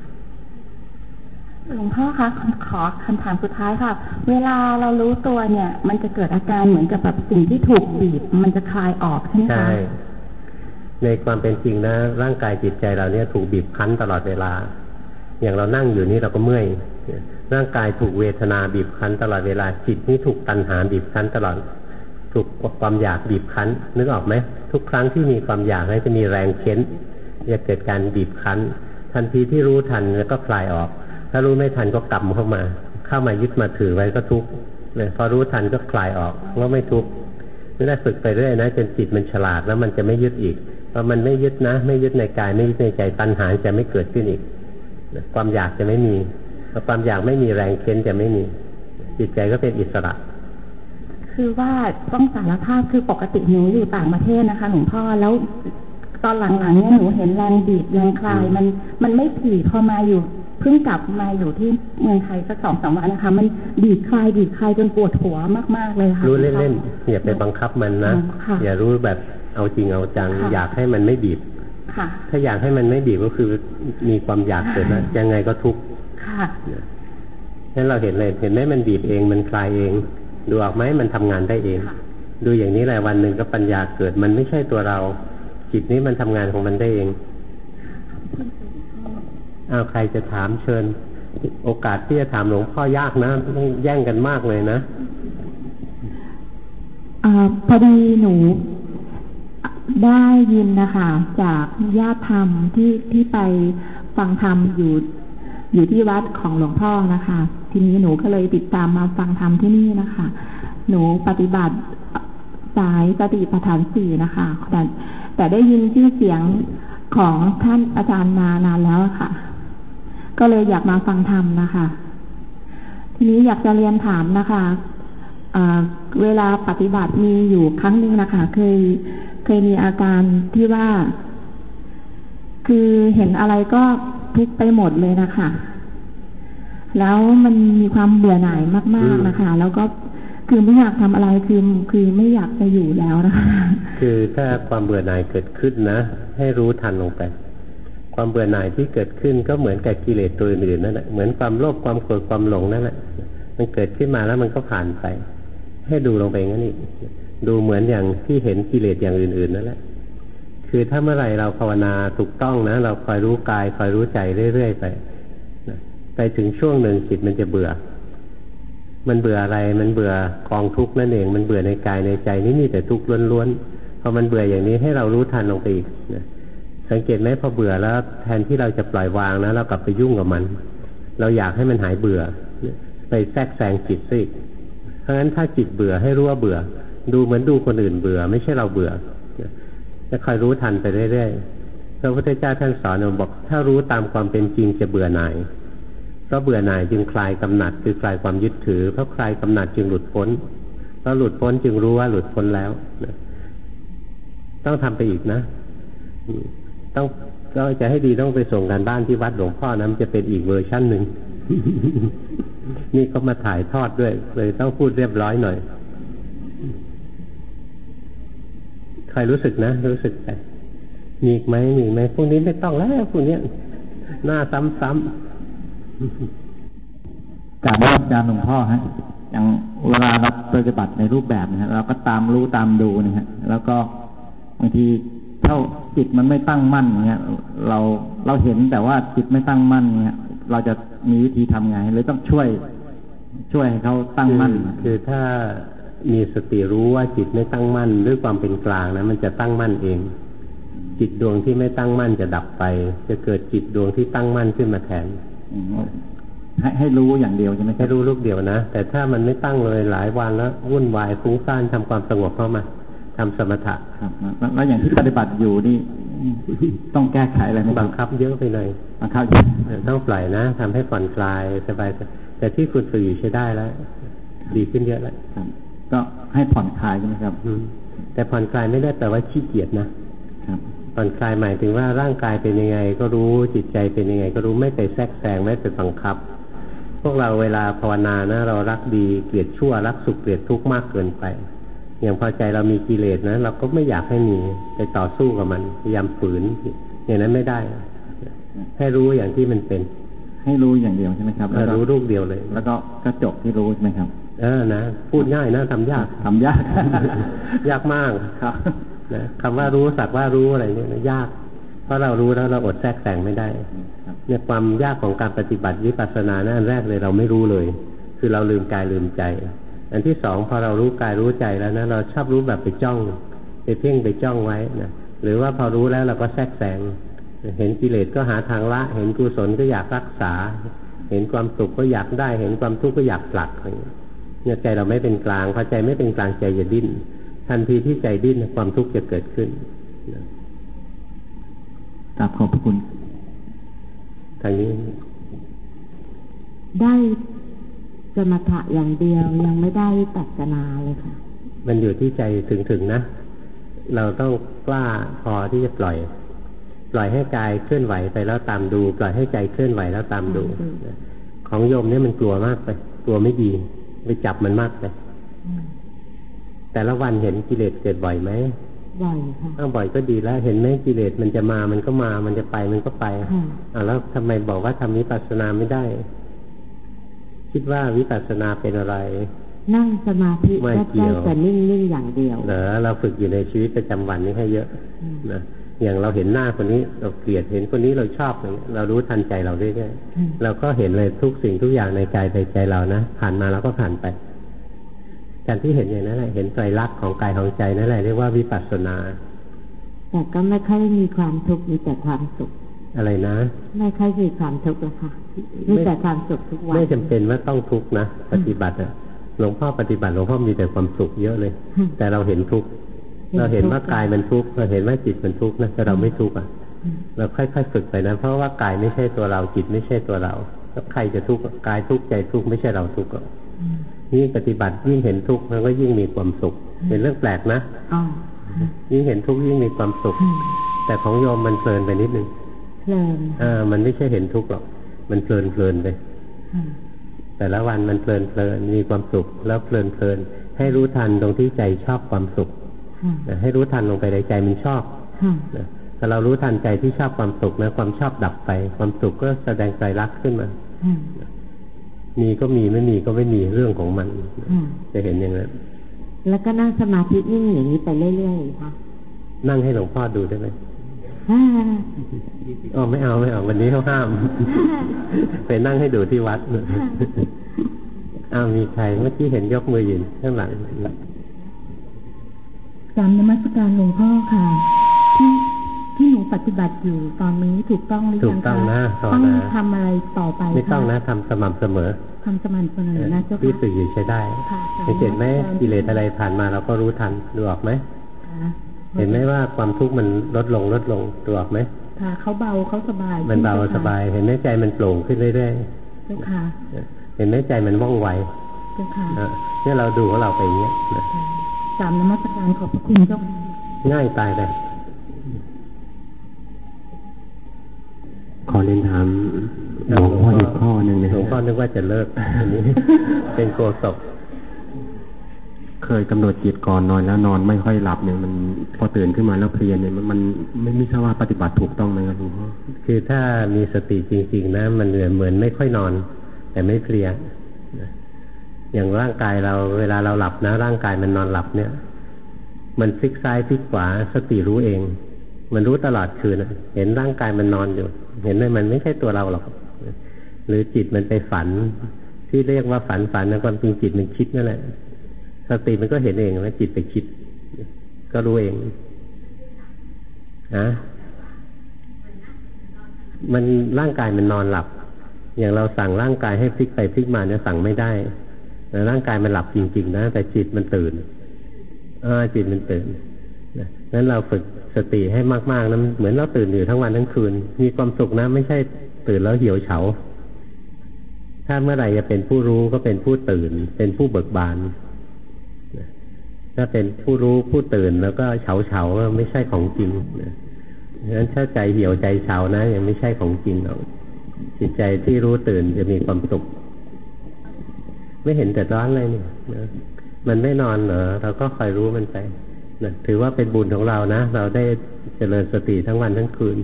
หลวงพ่อคะขอคำถามสุดท้ายค่ะเวลาเรารู้ตัวเนี่ยมันจะเกิดอาการเหมือนกับแบบสิ่งที่ถูกบีบมันจะคลายออกใช่ไหมคะใช่ในความเป็นจริงนะร่างกายจิตใจเราเนี่ยถูกบีบคั้นตลอดเวลาอย่างเรานั่งอยู่นี่เราก็เมื่อยร่างกายถูกเวทนาบีบคั้นตลอดเวลาจิตนี่ถูกตัณหาบีบคั้นตลอดถูกความอยากบีบคั้นนึกออกไหมทุกครั้งที่มีความอยากนั้นจะมีแรงเค้นจะเกิดการบีบคั้นทันทีที่รู้ทันแล้วก็คลายออกถ้ารู้ไม่ทันก็กำเข้ามาเข้ามายึดมาถือไว้ก็ทุกข์เลยพอรู้ทันก็คลายออกก็ไม่ทุกข์นี่ได้ฝึกไปเรื่อยนะจนจิตมันฉลาดแล้วมันจะไม่ยึดอีกพอมันไม่ยึดนะไม่ยึดในกายไม่ยึดในใจตัณหาจะไม่เกิดขึ้นอีกความอยากจะไม่มีพอความอยากไม่มีแรงเค้นจะไม่มีจิตใจก็เป็นอิสระคือว่าต้องสารภาพคือปกติหนูอยู่ต่างประเทศนะคะหลวงพ่อแล้วตอนหลังๆเนี่ยหนูเห็นแรงบีบแรงคลายมันมันไม่ถี่พอมาอยู่เพิ่งกลับมาอยู่ที่เมืองไทยสักสองสามวันนะคะมันบีบคลายบีบคลายจนปวดหัวมากๆเลยค่ะรู้เล่นๆอย่าไปบังคับมันนะอย่ารู้แบบเอาจริงเอาจังอยากให้มันไม่บีบถ้าอยากให้มันไม่บีบก็คือมีความอยากเกิดนะยังไงก็ทุกข์งั้นเราเห็นเลยเห็นไหมมันบีบเองมันคลายเองดูออกไหมมันทำงานได้เองดูอย่างนี้แหละวันหนึ่งก็ปัญญาเกิดมันไม่ใช่ตัวเราจิตนี้มันทำงานของมันได้เองเอาใครจะถามเชิญโอกาสที่จะถามหลวงพ่อยากนะต้องแย่งกันมากเลยนะอ่าพอดีหนูได้ยินนะคะจากญาติธรรมที่ที่ไปฟังธรรมอยู่อยู่ที่วัดของหลวงพ่อนะคะทีนี้หนูก็เลยติดตามมาฟังธรรมที่นี่นะคะหนูปฏิบัติสายสติปัฏฐานสี่นะคะแต่แต่ได้ยินชื่อเสียงของท่านอาจารย์มานานแล้วค่ะก็เลยอยากมาฟังธรรมนะคะทีนี้อยากจะเรียนถามนะคะเวลาปฏิบัติมีอยู่ครั้งหนึ่งนะคะเคยเคยมีอาการที่ว่าคือเห็นอะไรก็ทุกไปหมดเลยนะคะแล้วมันมีความเบื่อหน่ายมากๆนะคะแล้วก็คือไม่อยากทำอะไรคือคือไม่อยากจะอยู่แล้วนะคะคือถ้าความเบื่อหน่ายเกิดขึ้นนะให้รู้ทันลงไปความเบื่อหน่ายที่เกิดขึ้นก็เหมือนกับกิเลสตัวอื่นนั่นแหละเหมือนความโลภความโกรธความหลงนั่นแหละมันเกิดขึ้นมาแล้วมันก็ผ่านไปให้ดูลงไปงั้นอีกดูเหมือนอย่างที่เห็นกิเลสอย่างอื่นๆนั่นแหละคือถ้าเมื่อไหร่เราภาวนาถูกต้องนะเราคอยรู้กายคอยรู้ใจเรื่อยๆไปไปถึงช่วงหนึ่งจิตมันจะเบื่อมันเบื่ออะไรมันเบื่อกองทุกข์นั่นเองมันเบื่อในกายในใจนี่มีแต่ทุกข์ล้วนๆพอมันเบื่ออย่างนี้ให้เรารู้ทันลงไปอีกนะสังเกตไหมพอเบื่อแล้วแทนที่เราจะปล่อยวางนะเรากลับไปยุ่งกับมันเราอยากให้มันหายเบื่อไปแทรกแซงจิตซิเพราะฉะนั้นถ้าจิตเบื่อให้รู้ว่าเบื่อดูเหมือนดูคนอื่นเบื่อไม่ใช่เราเบื่อจะคอยรู้ทันไปเรื่อยๆพระพุทธเจ้าท่านสอนบอกถ้ารู้ตามความเป็นจริงจะเบื่อหน่ายเพราะเบื่อหน่ายจึงคลายกำหนัดคือคลายความยึดถือเพราะคลายกำหนัดจึงหลุดพ้นเพราะหลุดพ้นจึงรู้ว่าหลุดพ้นแล้วต้องทำไปอีกนะต้องก็จะให้ดีต้องไปส่งการบ้านที่วัดหลวงพ่อนะมันจะเป็นอีกเวอร์ชั่นหนึ่ง นี่เขามาถ่ายทอดด้วยเลยต้องพูดเรียบร้อยหน่อยใครรู้สึกนะรู้สึกไปมีไหมมีไหมพวกนี้ไม่ต้องแล้วพวกนี้หน้าซ้ำๆจากอาจารย์หลวงพ่อฮะอย่างเวลาเราปฏิบัติในรูปแบบนะฮะเราก็ตามรู้ตามดูนะฮะแล้วก็บางทีเท่าจิตมันไม่ตั้งมั่นเงี้ยเราเราเห็นแต่ว่าจิตไม่ตั้งมั่นเงี้ยเราจะมีวิธีทำไงหรือต้องช่วยช่วยให้เขาตั้งมั่นคือถ้ามีสติรู้ว่าจิตไม่ตั้งมั่นด้วยความเป็นกลางนะมันจะตั้งมั่นเองจิตดวงที่ไม่ตั้งมั่นจะดับไปจะเกิดจิตดวงที่ตั้งมั่นขึ้นมาแทนให้ให้รู้อย่างเดียวใช่ไหมให้รู้ลูกเดียวนะแต่ถ้ามันไม่ตั้งเลยหลายวันแล้ววุ่นวายฟุ้งซ่านทำความสงบเข้ามาทำสมถะครับแล้วอย่างที่ปฏิบัติอยู่นี่ต้องแก้ไขอะไรไหมบังคับเยอะไปหน่อยบังคับต้องปล่อยนะทำให้ผ่อนคลายสบายแต่ที่คุณฝึกอยู่ใช้ได้แล้วดีขึ้นเยอะแล้วก็ให้ผ่อนคลายใช่ไหมครับแต่ผ่อนคลายไม่ได้แปลว่าขี้เกียจนะผ่อนคลายหมายถึงว่าร่างกายเป็นยังไงก็รู้จิตใจเป็นยังไงก็รู้ไม่ไปแทรกแซงไม่ไปบังคับพวกเราเวลาภาวนานะเรารักดีเกลียดชั่วรักสุขเกลียดทุกข์มากเกินไปอย่างพอใจเรามีกิเลสนะเราก็ไม่อยากให้มีไปต่อสู้กับมันพยายามฝืนอย่างนั้นไม่ได้ให้รู้อย่างที่มันเป็นให้รู้อย่างเดียวใช่ไหมครับแล้วรู้รูปเดียวเลยแล้วก็กระจกที่รู้ใช่ไหมครับเออนะพูดง่ายนะทำยากทำยากยากมากครับนะคำว่ารู้สักว่ารู้อะไรเนี่ยยากเพราะเรารู้แล้วเราอดแทรกแซงไม่ได้เนี่ยความยากของการปฏิบัติวิปัสสนานั่นแรกเลยเราไม่รู้เลยคือเราลืมกายลืมใจอันที่สองพอเรารู้กายรู้ใจแล้วนะเราชอบรู้แบบไปจ้องไปเพ่งไปจ้องไว้นะหรือว่าพอรู้แล้วเราก็แทรกแซงเห็นกิเลสก็หาทางละเห็นกุศลก็อยากรักษาเห็นความสุขก็อยากได้เห็นความทุกข์ก็อยากผลักเนี่ยใจเราไม่เป็นกลางพอใจไม่เป็นกลางใจจะดิ้นทันทีที่ใจดิ้นความทุกข์จะเกิดขึ้นกราบขอบพระคุณทางนี้ได้สมถะอย่างเดียวยังไม่ได้ปัจจนาเลยค่ะมันอยู่ที่ใจถึงๆนะเราต้องกล้าพอที่จะปล่อยปล่อยให้กายเคลื่อนไหวไปแล้วตามดูปล่อยให้ใจเคลื่อนไหวแล้วตามดูของโยมเนี่ยมันกลัวมากไปกลัวไม่ดีไปจับมันมากไปแต่ละวันเห็นกิเลสเกิดบ่อยไหมบ่อยค่ะถ้าบ่อยก็ดีแล้วเห็นไหมกิเลสมันจะมามันก็มามันจะไปมันก็ไปอ่าแล้วทำไมบอกว่าทำวิปัสสนาไม่ได้คิดว่าวิปัสสนาเป็นอะไรนั่งสมาธิไม่เกี่ยวแต่นิ่งๆอย่างเดียวเหรอเราฝึกอยู่ในชีวิตประจำวันนี้ให้เยอะนะอย่างเราเห็นหน้าคนนี้เราเกลียดเห็นคนนี้เราชอบอะไรเรารู้ทันใจเราเรื่อยๆเราก็เห็นเลยทุกสิ่งทุกอย่างในกายในใจเรานะผ่านมาแล้วก็ผ่านไปการที่เห็นอย่างนั้นแหละเห็นไตรลักษณ์ของกายของใจนั่นแหละเรียกว่าวิปัสสนาแต่ก็ไม่ค่อยมีความทุกข์มีแต่ความสุขอะไรนะไม่ค่อยมีความทุกข์แล้วค่ะมีแต่ความสุขทุกวันไม่จำเป็นว่าต้องทุกข์นะปฏิบัติอ่ะหลวงพ่อปฏิบัติหลวงพ่อมีแต่ความสุขเยอะเลยแต่เราเห็นทุกข์เราเห็นว่ากายมันทุกข์เราเห็นว่าจิตมันทุกข์นะแต่เราไม่ทุกข์อ่ะเราค่อยๆฝึกไปนะเพราะว่ากายไม่ใช่ตัวเราจิตไม่ใช่ตัวเราแล้วใครจะทุกข์กายทุกข์ใจทุกข์ไม่ใช่เราทุกข์อ่ะยิ่งปฏิบัติยิ่งเห็นทุกข์มันก็ยิ่งมีความสุขเป็นเรื่องแปลกนะยิ่งเห็นทุกข์ยิ่งมีความสุขแต่ของโยมมันเพลินไปนิดนึงเพลินอ่ามันไม่ใช่เห็นทุกข์หรอกมันเพลินเพลินไปแต่ละวันมันเพลินเพลินมีความสุขแล้วเพลินเพลินให้รู้ทันตรงที่ใจชอบความสุขให้รู้ทันลงไปในใจมันชอบถ้าเรารู้ทันใจที่ชอบความสุขนะความชอบดับไปความสุขก็แสดงไตรลักษณ์ขึ้นมามีก็มีไม่มีก็ไม่มีเรื่องของมันจะเห็นอย่างนั้นแล้วก็นั่งสมาธินิ่งอย่างนี้ไปเรื่อยๆค่ะนั่งให้หลวงพ่อดูได้ไหมอ๋อไม่เอาไม่เอาวันนี้เขาห้ามไปนั่งให้ดูที่วัดอ้าวมีใครเมื่อกี้เห็นยกมือยืนข้างหลังกราบนมัสการหลวงพ่อค่ะที่ที่หนูปฏิบัติอยู่ตอนนี้ถูกต้องหรือยังคะถูกต้องนะต้องทำอะไรต่อไปไม่ต้องนะทำสม่ำเสมอทำสม่ำเสมอนะเจ้าค่ะที่ฝึกอยู่ใช้ได้เห็นไหมกิเลสอะไรผ่านมาเราก็รู้ทันดูออกไหมเห็นไหมว่าความทุกข์มันลดลงลดลงดูออกไหมค่ะเขาเบาเขาสบายมันเบาสบายเห็นไหมใจมันโปร่งขึ้นเรื่อยๆเจ้าค่ะเห็นไหมใจมันว่องไวเจ้าค่ะเนี่ยเราดูของเราไปอย่างเงี้ยสามนมัสการขอบพระคุณเจ้าง่ายตายเลยขอเรียนถามหลวงพ่ออีกข้อหนึ่งนะหลวงพ่อนึกว่าจะเลิกอันนี้เป็นโกศกเคยกำหนดจิตก่อนนอนแล้วนอนไม่ค่อยหลับเนี่ยมันพอตื่นขึ้นมาแล้วเพลียเนี่ยมันไม่ไม่ทราบว่าปฏิบัติถูกต้องไหมครับหลวงพ่อคือถ้ามีสติจริงๆนะมันเหมือนเหมือนไม่ค่อยนอนแต่ไม่เพลียอย่างร่างกายเราเวลาเราหลับนะร่างกายมันนอนหลับเนี่ยมันพลิกซ้ายพลิกขวาสติรู้เองมันรู้ตลอดคืนเห็นร่างกายมันนอนอยู่เห็นเลยมันไม่ใช่ตัวเราหรอกหรือจิตมันไปฝันที่เรียกว่าฝันฝันนะความจริงจิตมันคิดนั่นแหละสติมันก็เห็นเองว่าจิตไปคิดก็รู้เองนะมันร่างกายมันนอนหลับอย่างเราสั่งร่างกายให้พลิกไปพลิกมาเนี่ยสั่งไม่ได้แต่ร่างกายมันหลับจริงๆนะแต่จิตมันตื่นอ่าจิตมันตื่นนั้นเราฝึกสติให้มากๆนะเหมือนเราตื่นอยู่ทั้งวันทั้งคืนมีความสุขนะไม่ใช่ตื่นแล้วเหี่ยวเฉาถ้าเมื่อไหร่จะเป็นผู้รู้ก็เป็นผู้ตื่นเป็นผู้เบิกบานถ้าเป็นผู้รู้ผู้ตื่นแล้วก็เฉาเฉาไม่ใช่ของจริงดังนั้นถ้าใจเหี่ยวใจเฉานะยังไม่ใช่ของจริงหรอกจิตใจที่รู้ตื่นจะมีความสุขไม่เห็นแต่ร้อนเลยเนี่ยนะมันไม่นอนเหรอเราก็คอยรู้มันไปนะถือว่าเป็นบุญของเรานะเราได้เจริญสติทั้งวันทั้งคืน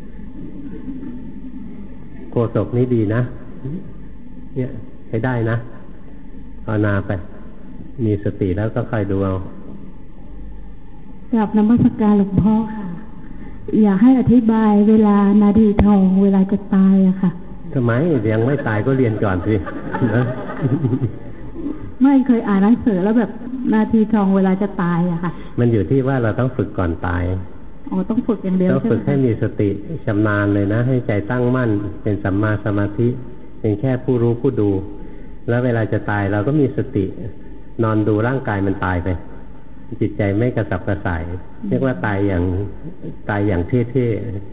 โกศกนี่ดีนะเนี่ยใช้ได้นะภาวนาไปมีสติแล้วก็คอยดูเอากราบนมัสการหลวงพ่อค่ะอยากให้อธิบายเวลานาทีทองเวลาจะตายอะค่ะทำไมยังไม่ตายก็เรียนก่อนสินะไม่เคยอ่านหนังสือแล้วแบบนาทีทองเวลาจะตายอะค่ะมันอยู่ที่ว่าเราต้องฝึกก่อนตายอ๋อต้องฝึกอย่างเดียวต้องฝึกให้มีสติชำนาญเลยนะให้ใจตั้งมั่นเป็นสัมมาสมาธิเป็นแค่ผู้รู้ผู้ดูแล้วเวลาจะตายเราก็มีสตินอนดูร่างกายมันตายไปจิตใจไม่กระสับกระส่ายเรียกว่าตายอย่างตายอย่างเท่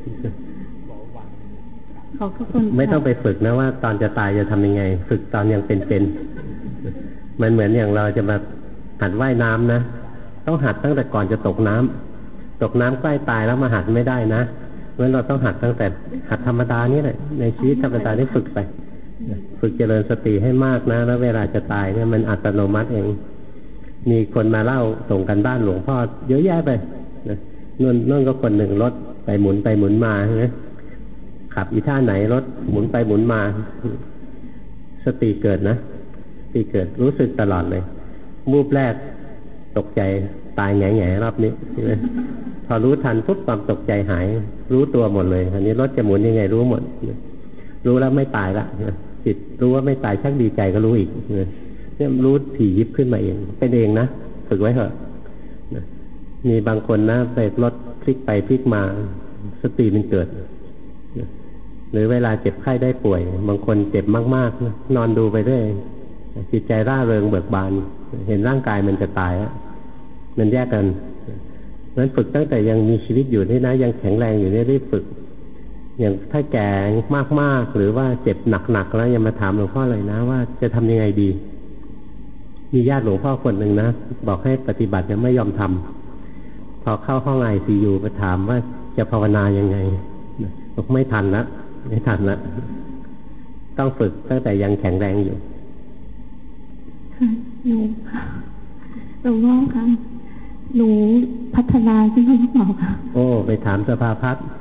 ๆไม่ต้องไปฝึกนะว่าตอนจะตายจะทำยังไงฝึกตอนยังเป็นๆมันเหมือนอย่างเราจะมาหัดว่ายน้ำนะต้องหัดตั้งแต่ก่อนจะตกน้ำตกน้ำใกล้ตายแล้วมาหัดไม่ได้นะเพราะเราต้องหัดตั้งแต่หัดธรรมดานี่แหละในชีวิตธรรมดานี่ฝึกไปฝึกเจริญสติให้มากนะแล้วเวลาจะตายเนี่ยมันอัตโนมัติเองมีคนมาเล่าส่งกันบ้านหลวงพ่อเยอะแยะไปนู่นนู่นก็คนหนึ่งรถไปหมุนไปหมุนมาใช่ไหมขับอีท่าไหนรถหมุนไปหมุนมาสติเกิดนะสติเกิดรู้สึกตลอดเลยมูบแรกตกใจตายแง่แง่รอบนี้ใช่ไหมพอรู้ทันปุ๊บความตกใจหายรู้ตัวหมดเลยอันนี้รถจะหมุนยังไงรู้หมดรู้แล้วไม่ตายละจิตรู้ว่าไม่ตายชักดีใจก็รู้อีกเนี่ยรู้ถี่ยิบขึ้นมาเองเป็นเองนะฝึกไว้เถอะมีบางคนนะไปรถพลิกไปพลิกมาสติมันเกิดหรือเวลาเจ็บไข้ได้ป่วยบางคนเจ็บมากๆนะนอนดูไปเรื่อยจิตใจร่าเริงเบิกบานเห็นร่างกายมันจะตายแล้วมันแยกกันนั้นฝึกตั้งแต่ยังมีชีวิตอยู่นี่นะยังแข็งแรงอยู่นี่รีบฝึกอย่างถ้าแก่มากๆหรือว่าเจ็บหนักๆแล้วยังมาถามหลวงพ่อเลยนะว่าจะทำยังไงดีมีญาติหลวงพ่อคนหนึ่งนะบอกให้ปฏิบัติยังไม่ยอมทำพอเข้าห้องไอซียูไปถามว่าจะภาวนายังไงบอกไม่ทันละไม่ทันละต้องฝึกตั้งแต่ยังแข็งแรงอยู่ค่ะหนูหลวงพ่อคะหนูพัฒนาใช่ไหมหรือเปล่าคะโอ้ไปถามสภาพัฒน์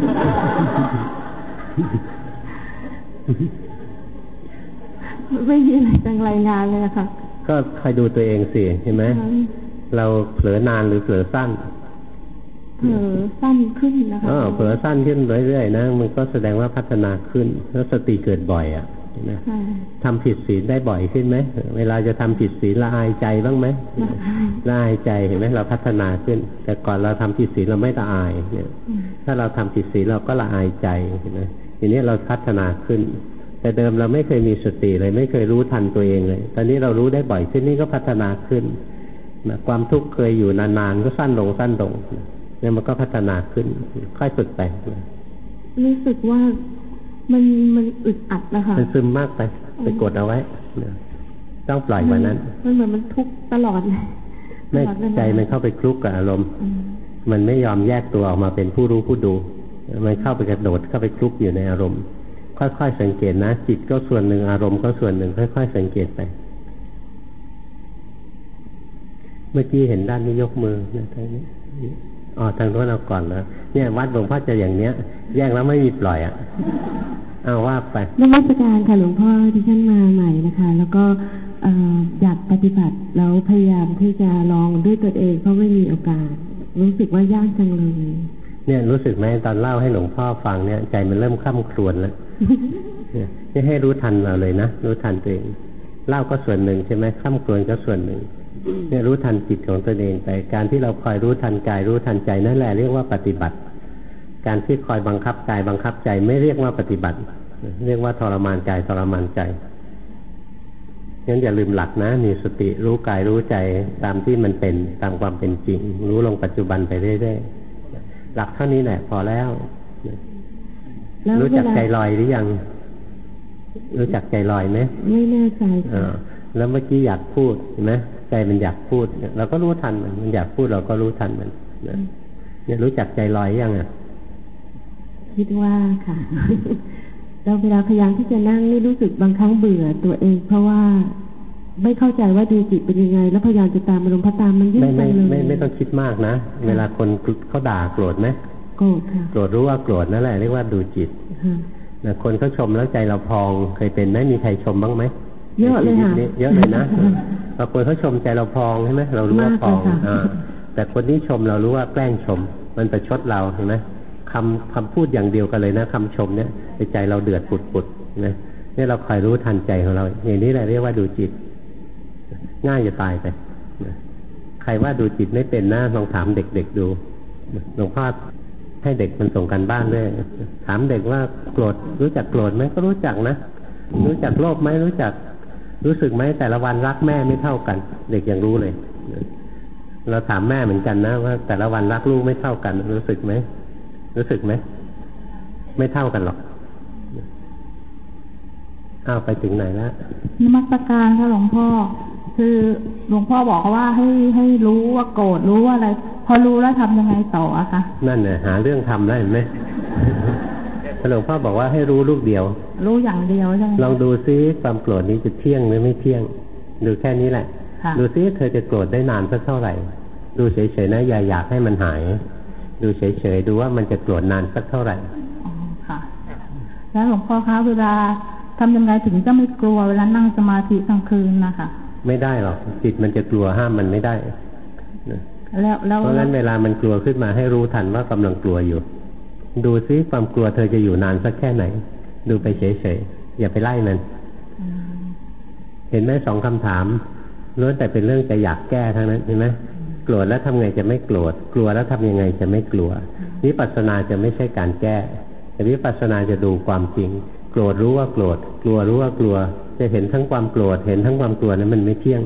ไม่มีอะไรจังรายงานเลยค่ะก็คอยดูตัวเองสิเห็นไหมเราเผลอนานหรือเผลอสั้นเผลอสั้นขึ้นนะคะอ๋อเผลอสั้นขึ้นเรื่อยๆนะมันก็แสดงว่าพัฒนาขึ้นแล้วสติเกิดบ่อยอ่ะนะทำผิดศีลได้บ่อยขึ้นไหมเวลาจะทำผิดศีลละอายใจบ้างไหมละอายใจเห็นไหมเราพัฒนาขึ้นแต่ก่อนเราทำผิดศีลเราไม่ละอายเนี่ยถ้าเราทำผิดศีลเราก็ละอายใจเห็นไหมทีนี้เราพัฒนาขึ้นแต่เดิมเราไม่เคยมีสติเลยไม่เคยรู้ทันตัวเองเลยตอนนี้เรารู้ได้บ่อยขึ้นนี่ก็พัฒนาขึ้นนะความทุกข์เคยอยู่นานๆก็สั้นลงสั้นลงเนี่ยมันก็พัฒนาขึ้นค่อยฝึกไปรู้สึกว่ามันมันอึดอัดนะคะมันซึมมากไปไปกดเอาไว้ต้องปล่อยกว่านั้นมันเหมือนมันทุกข์ตลอดเลยไม่ใจมันเข้าไปคลุกกับอารมณ์มันไม่ยอมแยกตัวออกมาเป็นผู้รู้ผู้ดูมันเข้าไปกระโดดเข้าไปคลุกอยู่ในอารมณ์ค่อยๆสังเกตนะจิตก็ส่วนหนึ่งอารมณ์ก็ส่วนหนึ่งค่อยๆสังเกตไปเมื่อกี้เห็นด้านนี้ยกมือนะทางนี้อ๋อทางโน้นเอาก่อนนะเนี่ยวัดหลวงพ่อจะอย่างเนี้ยแยกแล้วไม่มีปล่อยอ่ะเอาว่าไปนมัสการค่ะหลวงพ่อที่ท่านมาใหม่นะคะแล้วก็อยากปฏิบัติแล้วพยายามที่จะลองด้วยตัวเองเพราะไม่มีโอกาสรู้สึกว่ายากจังเลยเนี่ยรู้สึกไหมตอนเล่าให้หลวงพ่อฟังเนี่ยใจมันเริ่มคร่ำครวญแล้วเนี่ยให้รู้ทันเราเลยนะรู้ทันตัวเองเล่าก็ส่วนหนึ่งใช่ไหมคร่ำครวญก็ส่วนหนึ่งเนี่ยรู้ทันจิตของตนเองไปการที่เราคอยรู้ทันกายรู้ทันใจนั่นแหละเรียกว่าปฏิบัติการที่คอยบังคับกายบังคับใจไม่เรียกว่าปฏิบัติเรียกว่าทรมานกายทรมานใจงั้นอย่าลืมหลักนะมีสติรู้กายรู้ใจตามที่มันเป็นตามความเป็นจริงรู้ลงปัจจุบันไปเรื่อยๆหลักเท่านี้แหละพอแล้วรู้จักใจลอยหรือยังรู้จักใจลอยไหมไม่แน่ใจอ่าแล้วเมื่อกี้อยากพูดเห็นไหมใจมันอยากพูดเราก็รู้ทันมันมันอยากพูดเราก็รู้ทันมันเนี่ยรู้จักใจลอยยังอ่ะคิดว่าค่ะเราเวลาพยายามที่จะนั่งนี่รู้สึกบางครั้งเบื่อตัวเองเพราะว่าไม่เข้าใจว่าดูจิตเป็นยังไงแล้วพยายามจะตามอารมณ์พระตามมันยิ่งไปเลยไม่ไม่ต้องคิดมากนะเวลาคนเขาด่าโกรธไหมโกรธค่ะโกรธรู้ว่าโกรธนั่นแหละเรียกว่าดูจิตนะคนเขาชมแล้วใจเราพองเคยเป็นไหมมีใครชมบ้างไหมเยอะเลยค่ะเยอะเลยนะบางคนเขาชมใจเราพองใช่ไหมเรารู้ว่าพองอ่าแต่คนนี้ชมเรารู้ว่าแกล้งชมมันประชดเราเห็นไหมคำคำพูดอย่างเดียวกันเลยนะคำชมเนี่ยใจเราเดือดปุดปุดนะนี่เราคอยรู้ทันใจของเราอย่างนี้แหละเรียกว่าดูจิตง่ายจะตายไปนะใครว่าดูจิตไม่เป็นนะลองถามเด็กๆดูหลวงพ่อให้เด็กมันส่งกันบ้านด้วยถามเด็กว่าโกรธรู้จักโกรธไหมก็รู้จักนะรู้จักโลภไหมรู้จักรู้สึกไหมแต่ละวันรักแม่ไม่เท่ากันเด็กยังรู้เลยเราถามแม่เหมือนกันนะว่าแต่ละวันรักลูกไม่เท่ากันรู้สึกไหมรู้สึกไหมไม่เท่ากันหรอกอ้าวไปถึงไหนแล้วนมัสการค่ะหลวงพ่อคือหลวงพ่อบอกว่าให้ให้รู้ว่าโกรธรู้ว่าอะไรพอรู้แล้วทำยังไงต่ออะคะนั่นเนี่ยหาเรื่องทำได้เห็นไหมหลวงพ่อบอกว่าให้รู้ลูกเดียวรู้อย่างเดียวใช่ไหมลองดูซิความโกรธนี้จะเที่ยงหรือไม่เที่ยงดูแค่นี้แหละดูซิเธอจะโกรธได้นานสักเท่าไหร่ดูเฉยๆนะอย่าอยากให้มันหายดูเฉยๆดูว่ามันจะโกรธนานสักเท่าไหร่อ๋อค่ะแล้วหลวงพ่อคะเวลาทำยังไงถึงจะไม่กลัวเวลานั่งสมาธิกลางคืนนะคะไม่ได้หรอกจิตมันจะกลัวห้ามมันไม่ได้แล้วแล้วเพราะงั้นเวลามันกลัวขึ้นมาให้รู้ทันว่ากำลังกลัวอยู่ดูซิความกลัวเธอจะอยู่นานสักแค่ไหนดูไปเฉยๆอย่าไปไล่มันเห็นไหมสองคำถามล้วนแต่เป็นเรื่องจะอยากแก้ทั้งนั้นเห็นไหมโกรธแล้วทำไงจะไม่โกรธกลัวแล้วทำยังไงจะไม่กลัววิปัสสนาจะไม่ใช่การแก้แต่วิปัสสนาจะดูความจริงโกรธรู้ว่าโกรธกลัวรู้ว่ากลัวจะเห็นทั้งความโกรธเห็นทั้งความกลัวนั้นมันไม่เที่ยง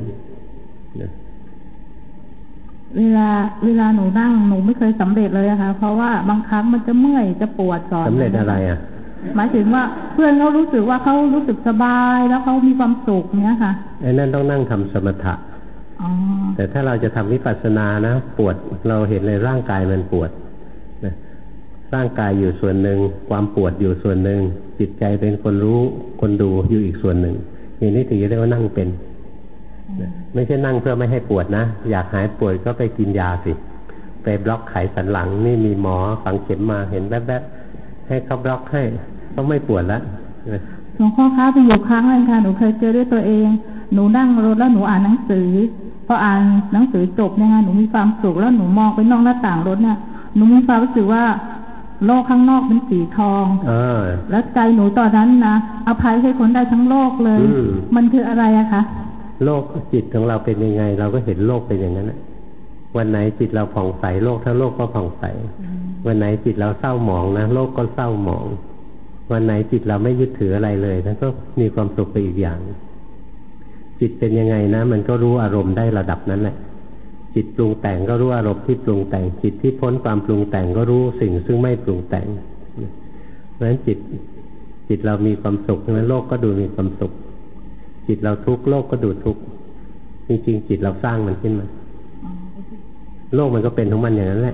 เวลาเวลาหนูนั่งหนูไม่เคยสำเร็จเลยอะค่ะเพราะว่าบางครั้งมันจะเมื่อยจะปวดก่อนสำเร็จอะไรอะหมายถึงว่าเพื่อนเขารู้สึกว่าเขารู้สึกสบายแล้วเขามีความสุขเนี้ยค่ะไอ้นั่นต้องนั่งทำสมถะแต่ถ้าเราจะทำวิปัสสนานะปวดเราเห็นในร่างกายมันปวดนะร่างกายอยู่ส่วนหนึ่งความปวดอยู่ส่วนหนึ่งจิตใจเป็นคนรู้คนดูอยู่อีกส่วนหนึ่งอย่างนี้ถึงจะเรียกว่านั่งเป็นไม่ใช่นั่งเพื่อไม่ให้ปวดนะอยากหายปวดก็ไปกินยาสิไปบล็อกไขสันหลังนี่มีหมอฝังเข็มมาเห็นแวบๆให้เขาบล็อกให้ก็ไม่ปวดแล้วหลวงพ่อคะไปอยู่ครั้งนึงค่ะหนูเคยเจอด้วยตัวเองหนูนั่งรถแล้วหนูอ่านหนังสือพออ่านหนังสือจบเนี่ยหนูมีความสุขแล้วหนูมองไปนอกหน้าต่างรถเนี่ยหนูมีความรู้สึกว่าโลกข้างนอกเป็นสีทองเออแล้วใจหนูตอนนั้นนะอภัยให้คนได้ทั้งโลกเลยมันคืออะไรอะคะโลกจิตของเราเป็นยังไงเราก็เห็นโลกเป็นอย่างนั้นวันไหนจิตเราผ่องใสโลกทั้งโลกก็ผ่องใสวันไหนจิตเราเศร้าหมองนะโลกก็เศร้าหมองวันไหนจิตเราไม่ยึดถืออะไรเลยนั่นก็มีความสุขไปอีกอย่างจิตเป็นยังไงนะมันก็รู้อารมณ์ได้ระดับนั้นแหละจิตปรุงแต่งก็รู้อารมณ์ที่ปรุงแต่งจิตที่พ้นความปรุงแต่งก็รู้สิ่งซึ่งไม่ปรุงแต่งเพราะฉะนั้นจิตจิตเรามีความสุขนั้นโลกก็ดูมีความสุขจิตเราทุกข์โลกก็ดูทุกข์จริงๆจิตเราสร้างมันขึ้นมาโลกมันก็เป็นของมันอย่างนั้นแหละ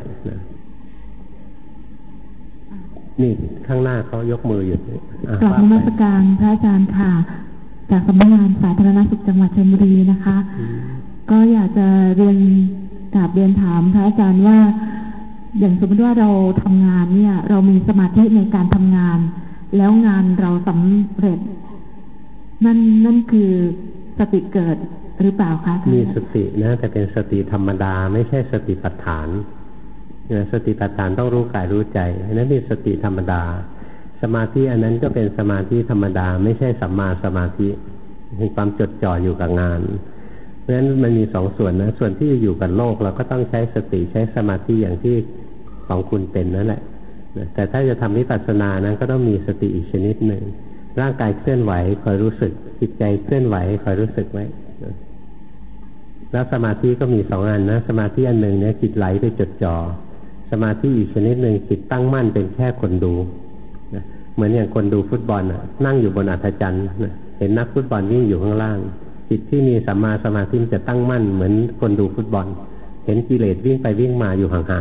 นี่ข้างหน้าเขายกมืออยู่กราบนมัสการพระอาจารย์ค่ะจากสำนักงานสาธารณสุขจังหวัดชลบุรีนะคะก็อยากจะเรียนกราบเรียนถามพระอาจารย์ว่าอย่างสมมติว่าเราทำงานเนี่ยเรามีสมาธิในการทำงานแล้วงานเราสำเร็จนั่นนั่นคือสติเกิดหรือเปล่าคะมีสตินะแต่เป็นสติธรรมดาไม่ใช่สติปัฏฐานสติปัฏฐานต้องรู้กายรู้ใจนั้นเป็นสติธรรมดาสมาธิอันนั้นก็เป็นสมาธิธรรมดาไม่ใช่สัมมาสมาธิมีความจดจ่ออยู่กับงานราะฉะนั้นมันมีสองส่วนนะส่วนที่อยู่กับโลกเราก็ต้องใช้สติใช้สมาธิอย่างที่ของคุณเป็นนั่นแหละแต่ถ้าจะทำวิปัสสนานั้นก็ต้องมีสติอีกชนิดหนึ่งร่างกายเคลื่อนไหวคอยรู้สึกจิตใจเคลื่อนไหวคอยรู้สึกไว้แล้วสมาธิก็มีสองอันนะสมาธิอันหนึ่งเนี่ยจิตไหลไปจดจ่อสมาธิอีกชนิดหนึ่งจิตตั้งมั่นเป็นแค่คนดูนะเหมือนอย่างคนดูฟุตบอลน่ะนั่งอยู่บนอัฐจันทร์นะเห็นนักฟุตบอลวิ่งอยู่ข้างล่างจิตที่มีสัมมาสมาธิจะตั้งมั่นเหมือนคนดูฟุตบอลเห็นกิเลสวิ่งไปวิ่งมาอยู่ห่าง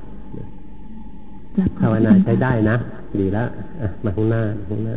ๆภาวนาใช้ได้นะดีแล้วมาข้างหน้าข้างหน้า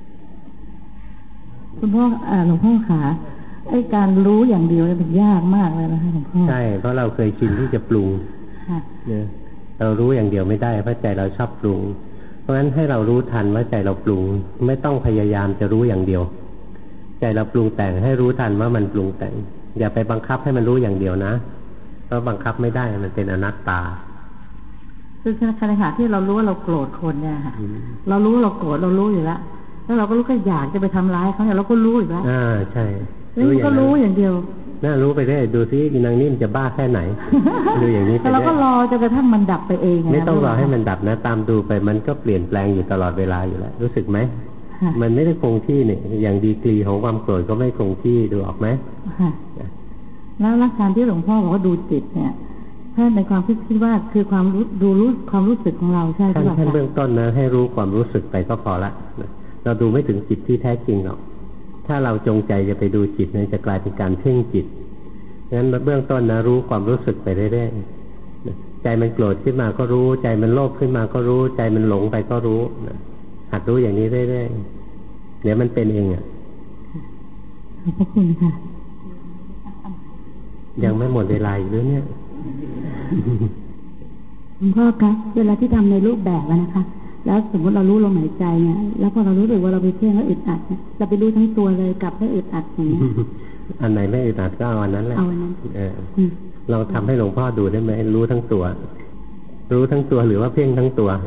คุณพ่อหลวงพ่อขาไอ้การรู้อย่างเดียวเนี่ยมันยากมากเลยนะคะหลวงพ่อใช่เพราะเราเคยชินที่จะปรุงเนี่ยเรารู้อย่างเดียวไม่ได้เพราะใจเราชอบปรุงเพราะฉะนั้นให้เรารู้ทันว่าใจเราปรุงไม่ต้องพยายามจะรู้อย่างเดียวใจเราปรุงแต่งให้รู้ทันว่ามันปรุงแต่งอย่าไปบังคับให้มันรู้อย่างเดียวนะเพราะบังคับไม่ได้มันเป็นอนัตตาคือขณะที่เรารู้ว่าเราโกรธคนเนี่ยค่ะเรารู้ว่าเราโกรธเรารู้อยู่แล้วแล้วเราก็รู้ก็อยากจะไปทำร้ายเขาเนี่ยเราก็รู้อยู่แล้วอ่าใช่แล้วก็รู้อย่างเดียวน่ารู้ไปได้ดูซินางนิ่มจะบ้าแค่ไหนดูอย่างนี้ไปได้แต่เราก็รอจนกระทั่งมันดับไปเองไม่ต้องรอให้มันดับนะตามดูไปมันก็เปลี่ยนแปลงอยู่ตลอดเวลาอยู่แล้วรู้สึกไหมมันไม่ได้คงที่เนี่ยอย่างดีกรีของความโกรธก็ไม่คงที่ดูออกไหมแล้วหลักการที่หลวงพ่อบอกว่าดูจิตเนี่ยถ้าในความคิดคิดว่าคือความรู้ดูรู้ความรู้สึกของเราใช่ไหมขั้นขั้นเบื้องต้นนะให้รู้ความรู้สึกไปก็พอละเราดูไม่ถึงจิตที่แท้จริงหรอกถ้าเราจงใจจะไปดูจิตเนี่ยจะกลายเป็นการเพ่งจิตงั้นเบื้องต้นนะรู้ความรู้สึกไปเรื่อยๆใจมันโกรธขึ้นมาก็รู้ใจมันโลภขึ้นมาก็รู้ใจมันหลงไปก็รู้หัดรู้อย่างนี้เรื่อยๆเดี๋ยวมันเป็นเองอ่ะขอบพระคุณค่ะยังไม่หมดเวลาอีกด้วยเนี่ยหลวงพ่อคะเวลาที่ทำในรูปแบบนะคะแล้วสมมติเรารู้ลมหายใจเนี่ยแล้วพอเรารู้สึกว่าเราไปเพ่งแล้วอึดอัดเนี่ยเราไปรู้ทั้งตัวเลยกลับให้อึดอัดอย่างนี้อันไหนไม่อึดอัดก็เอาอันนั้นแหละเอาอันนั้นเออเราทำให้หลวงพ่อดูได้ไหมรู้ทั้งตัวรู้ทั้งตัวหรือว่าเพ่งทั้งตัว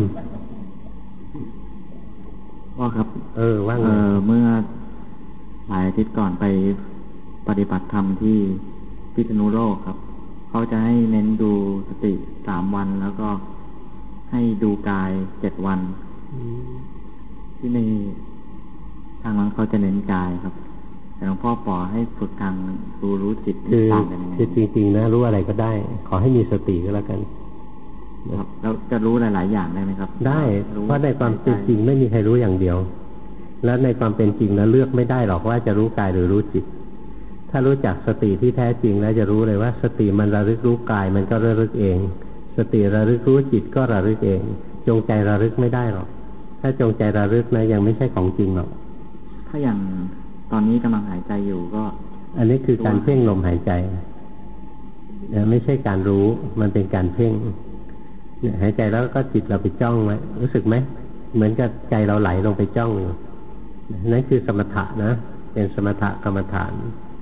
ว่าครับเออว่าไงเมื่อหลายอาทิตย์ก่อนไปปฏิบัติธรรมที่พิษณุโลกครับเขาจะให้เน้นดูสติสามวันแล้วก็ให้ดูกายเจ็ดวันที่ในทางนั้นเขาจะเน้นกายครับแต่หลวงพ่อปอให้ฝึกทางรู้รู้จิตต่างกันยังไงคือจริงๆนะรู้อะไรก็ได้ขอให้มีสติก็แล้วกันครับแล้วจะรู้หลายๆอย่างได้ไหมครับได้เพราะในความเป็นจริงไม่มีใครรู้อย่างเดียวแล้วในความเป็นจริงแล้วเลือกไม่ได้หรอกว่าจะรู้กายหรือรู้จิตถ้ารู้จักสติที่แท้จริงแล้วจะรู้เลยว่าสติมันระลึกรู้กายมันก็ระลึกเองสติระลึกรู้จิตก็ระลึกเองจงใจระลึกไม่ได้หรอกถ้าจงใจระลึกนะยังไม่ใช่ของจริงหรอกถ้าอย่างตอนนี้กำลังหายใจอยู่ก็อันนี้คือการเพ่งลมหายใจไม่ใช่การรู้มันเป็นการเพ่งหายใจแล้วก็จิตเราไปจ้องไว้รู้สึกไหมเหมือนกับใจเราไหลลงไปจ้องอยู่นั่นคือสมถะนะเป็นสมถะกรรมฐาน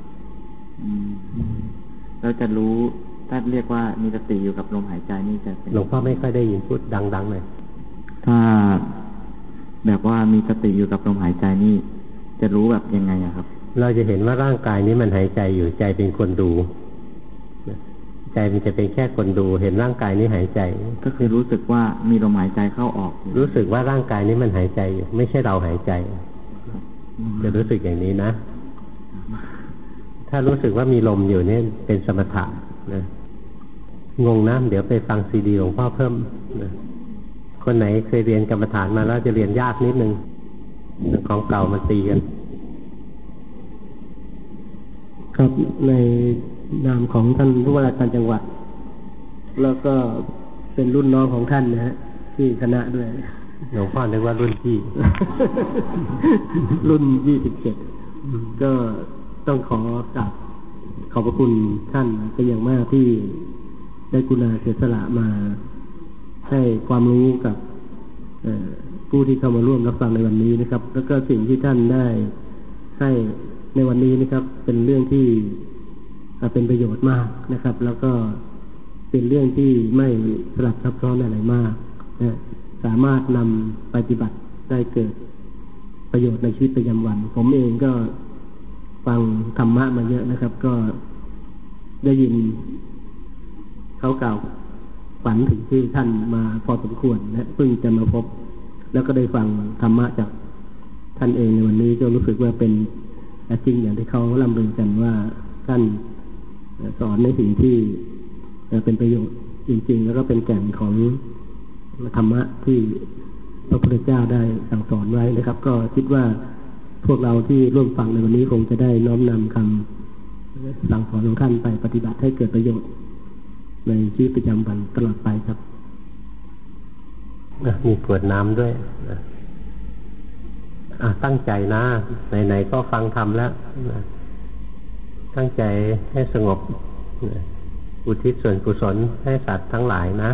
เราจะรู้ถ้าเรียกว่ามีสติอยู่กับลมหายใจนี่จะหลวงพ่อไม่ค่อยได้ยินพูดดังๆเลยถ้าแบบว่ามีสติอยู่กับลมหายใจนี่จะรู้แบบยังไงอะครับเราจะเห็นว่าร่างกายนี้มันหายใจอยู่ใจเป็นคนดูใจมันจะเป็นแค่คนดูเห็นร่างกายนี้หายใจก็คือรู้สึกว่ามีลมหายใจเข้าออกรู้สึกว่าร่างกายนี้มันหายใจอยู่ไม่ใช่เราหายใจจะรู้สึกอย่างนี้นะถ้ารู้สึกว่ามีลมอยู่นี่เป็นสมถะนะงงนะเดี๋ยวไปฟังซีดีหลวงพ่อเพิ่มนะคนไหนเคยเรียนกรรมฐานมาแล้วจะเรียนยากนิดนึงของเก่ามันตีกันครับในนามของท่านผู้ว่าราชการจังหวัดแล้วก็เป็นรุ่นน้องของท่านนะฮะที่คณะด้วยหลวงพ่อนึกว่ารุ่นพี่รุ่นยี่สิบเจ็ดก็ต้องขอกราบขอบพระคุณท่านเป็นอย่างมากที่ได้กรุณาเสียสละมาให้ความรู้กับผู้ที่เข้ามาร่วมรับฟังในวันนี้นะครับแล้วก็สิ่งที่ท่านได้ให้ในวันนี้นะครับเป็นเรื่องที่เป็นประโยชน์มากนะครับแล้วก็เป็นเรื่องที่ไม่สลับซับซ้อนอะไรมากนะสามารถนำปฏิบัติได้เกิดประโยชน์ในชีวิตประจำวันผมเองก็ฟังธรรมะมาเยอะนะครับ ก็ได้ยินเขากล่าวฝันถึงที่ท่านมาพอสมควรและเพิ่งจะมาพบแล้วก็ได้ฟังธรรมะจากท่านเองในวันนี้ก็รู้สึกว่าเป็นจริงอย่างที่เขาล่ำลือกันว่าท่านสอนในสิ่งที่เป็นประโยชน์จริงๆแล้วก็เป็นแก่นของธรรมะที่พระพุทธเจ้าได้สั่งสอนไว้นะครับ ก็คิดว่าพวกเราที่ร่วมฟังในวันนี้คงจะได้น้อมนำคำสั่งสอนของท่านไปปฏิบัติให้เกิดประโยชน์ในชีวิตประจำวันตลอดไปครับมีขวดน้ำด้วยอ่ะตั้งใจนะไหนๆก็ฟังธรรมแล้วตั้งใจให้สงบอุทิศส่วนกุศลให้สัตว์ทั้งหลายนะ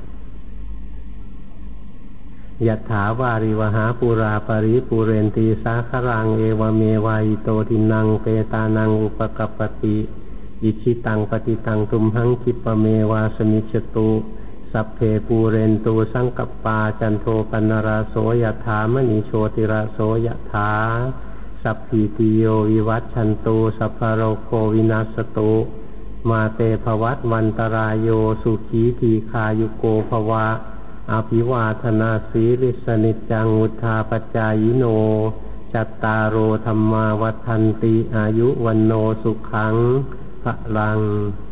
ยัตถาวาริวหาปูราปริปูเรนตีสาครังเอวเมวายโตทินังเปตานังอุปกัปปติอิชิตังปฏิตังตุมหังคิปเมวาสมิจตุสัพเพปูเรนตูสังกัปปาจันโทปนราโสยถามณีโชติราโสยถาสัพพิติโยวิวัชชันตุสัพพโรโควินัสตุมาเตภวัตวันตรายโยสุขีทีคายุโกภวะอภิวาทนาสีริสนิจังอุทธาปจายโนจัตตารโอธรรมาวัฏันติอายุวันโนสุขังพลัง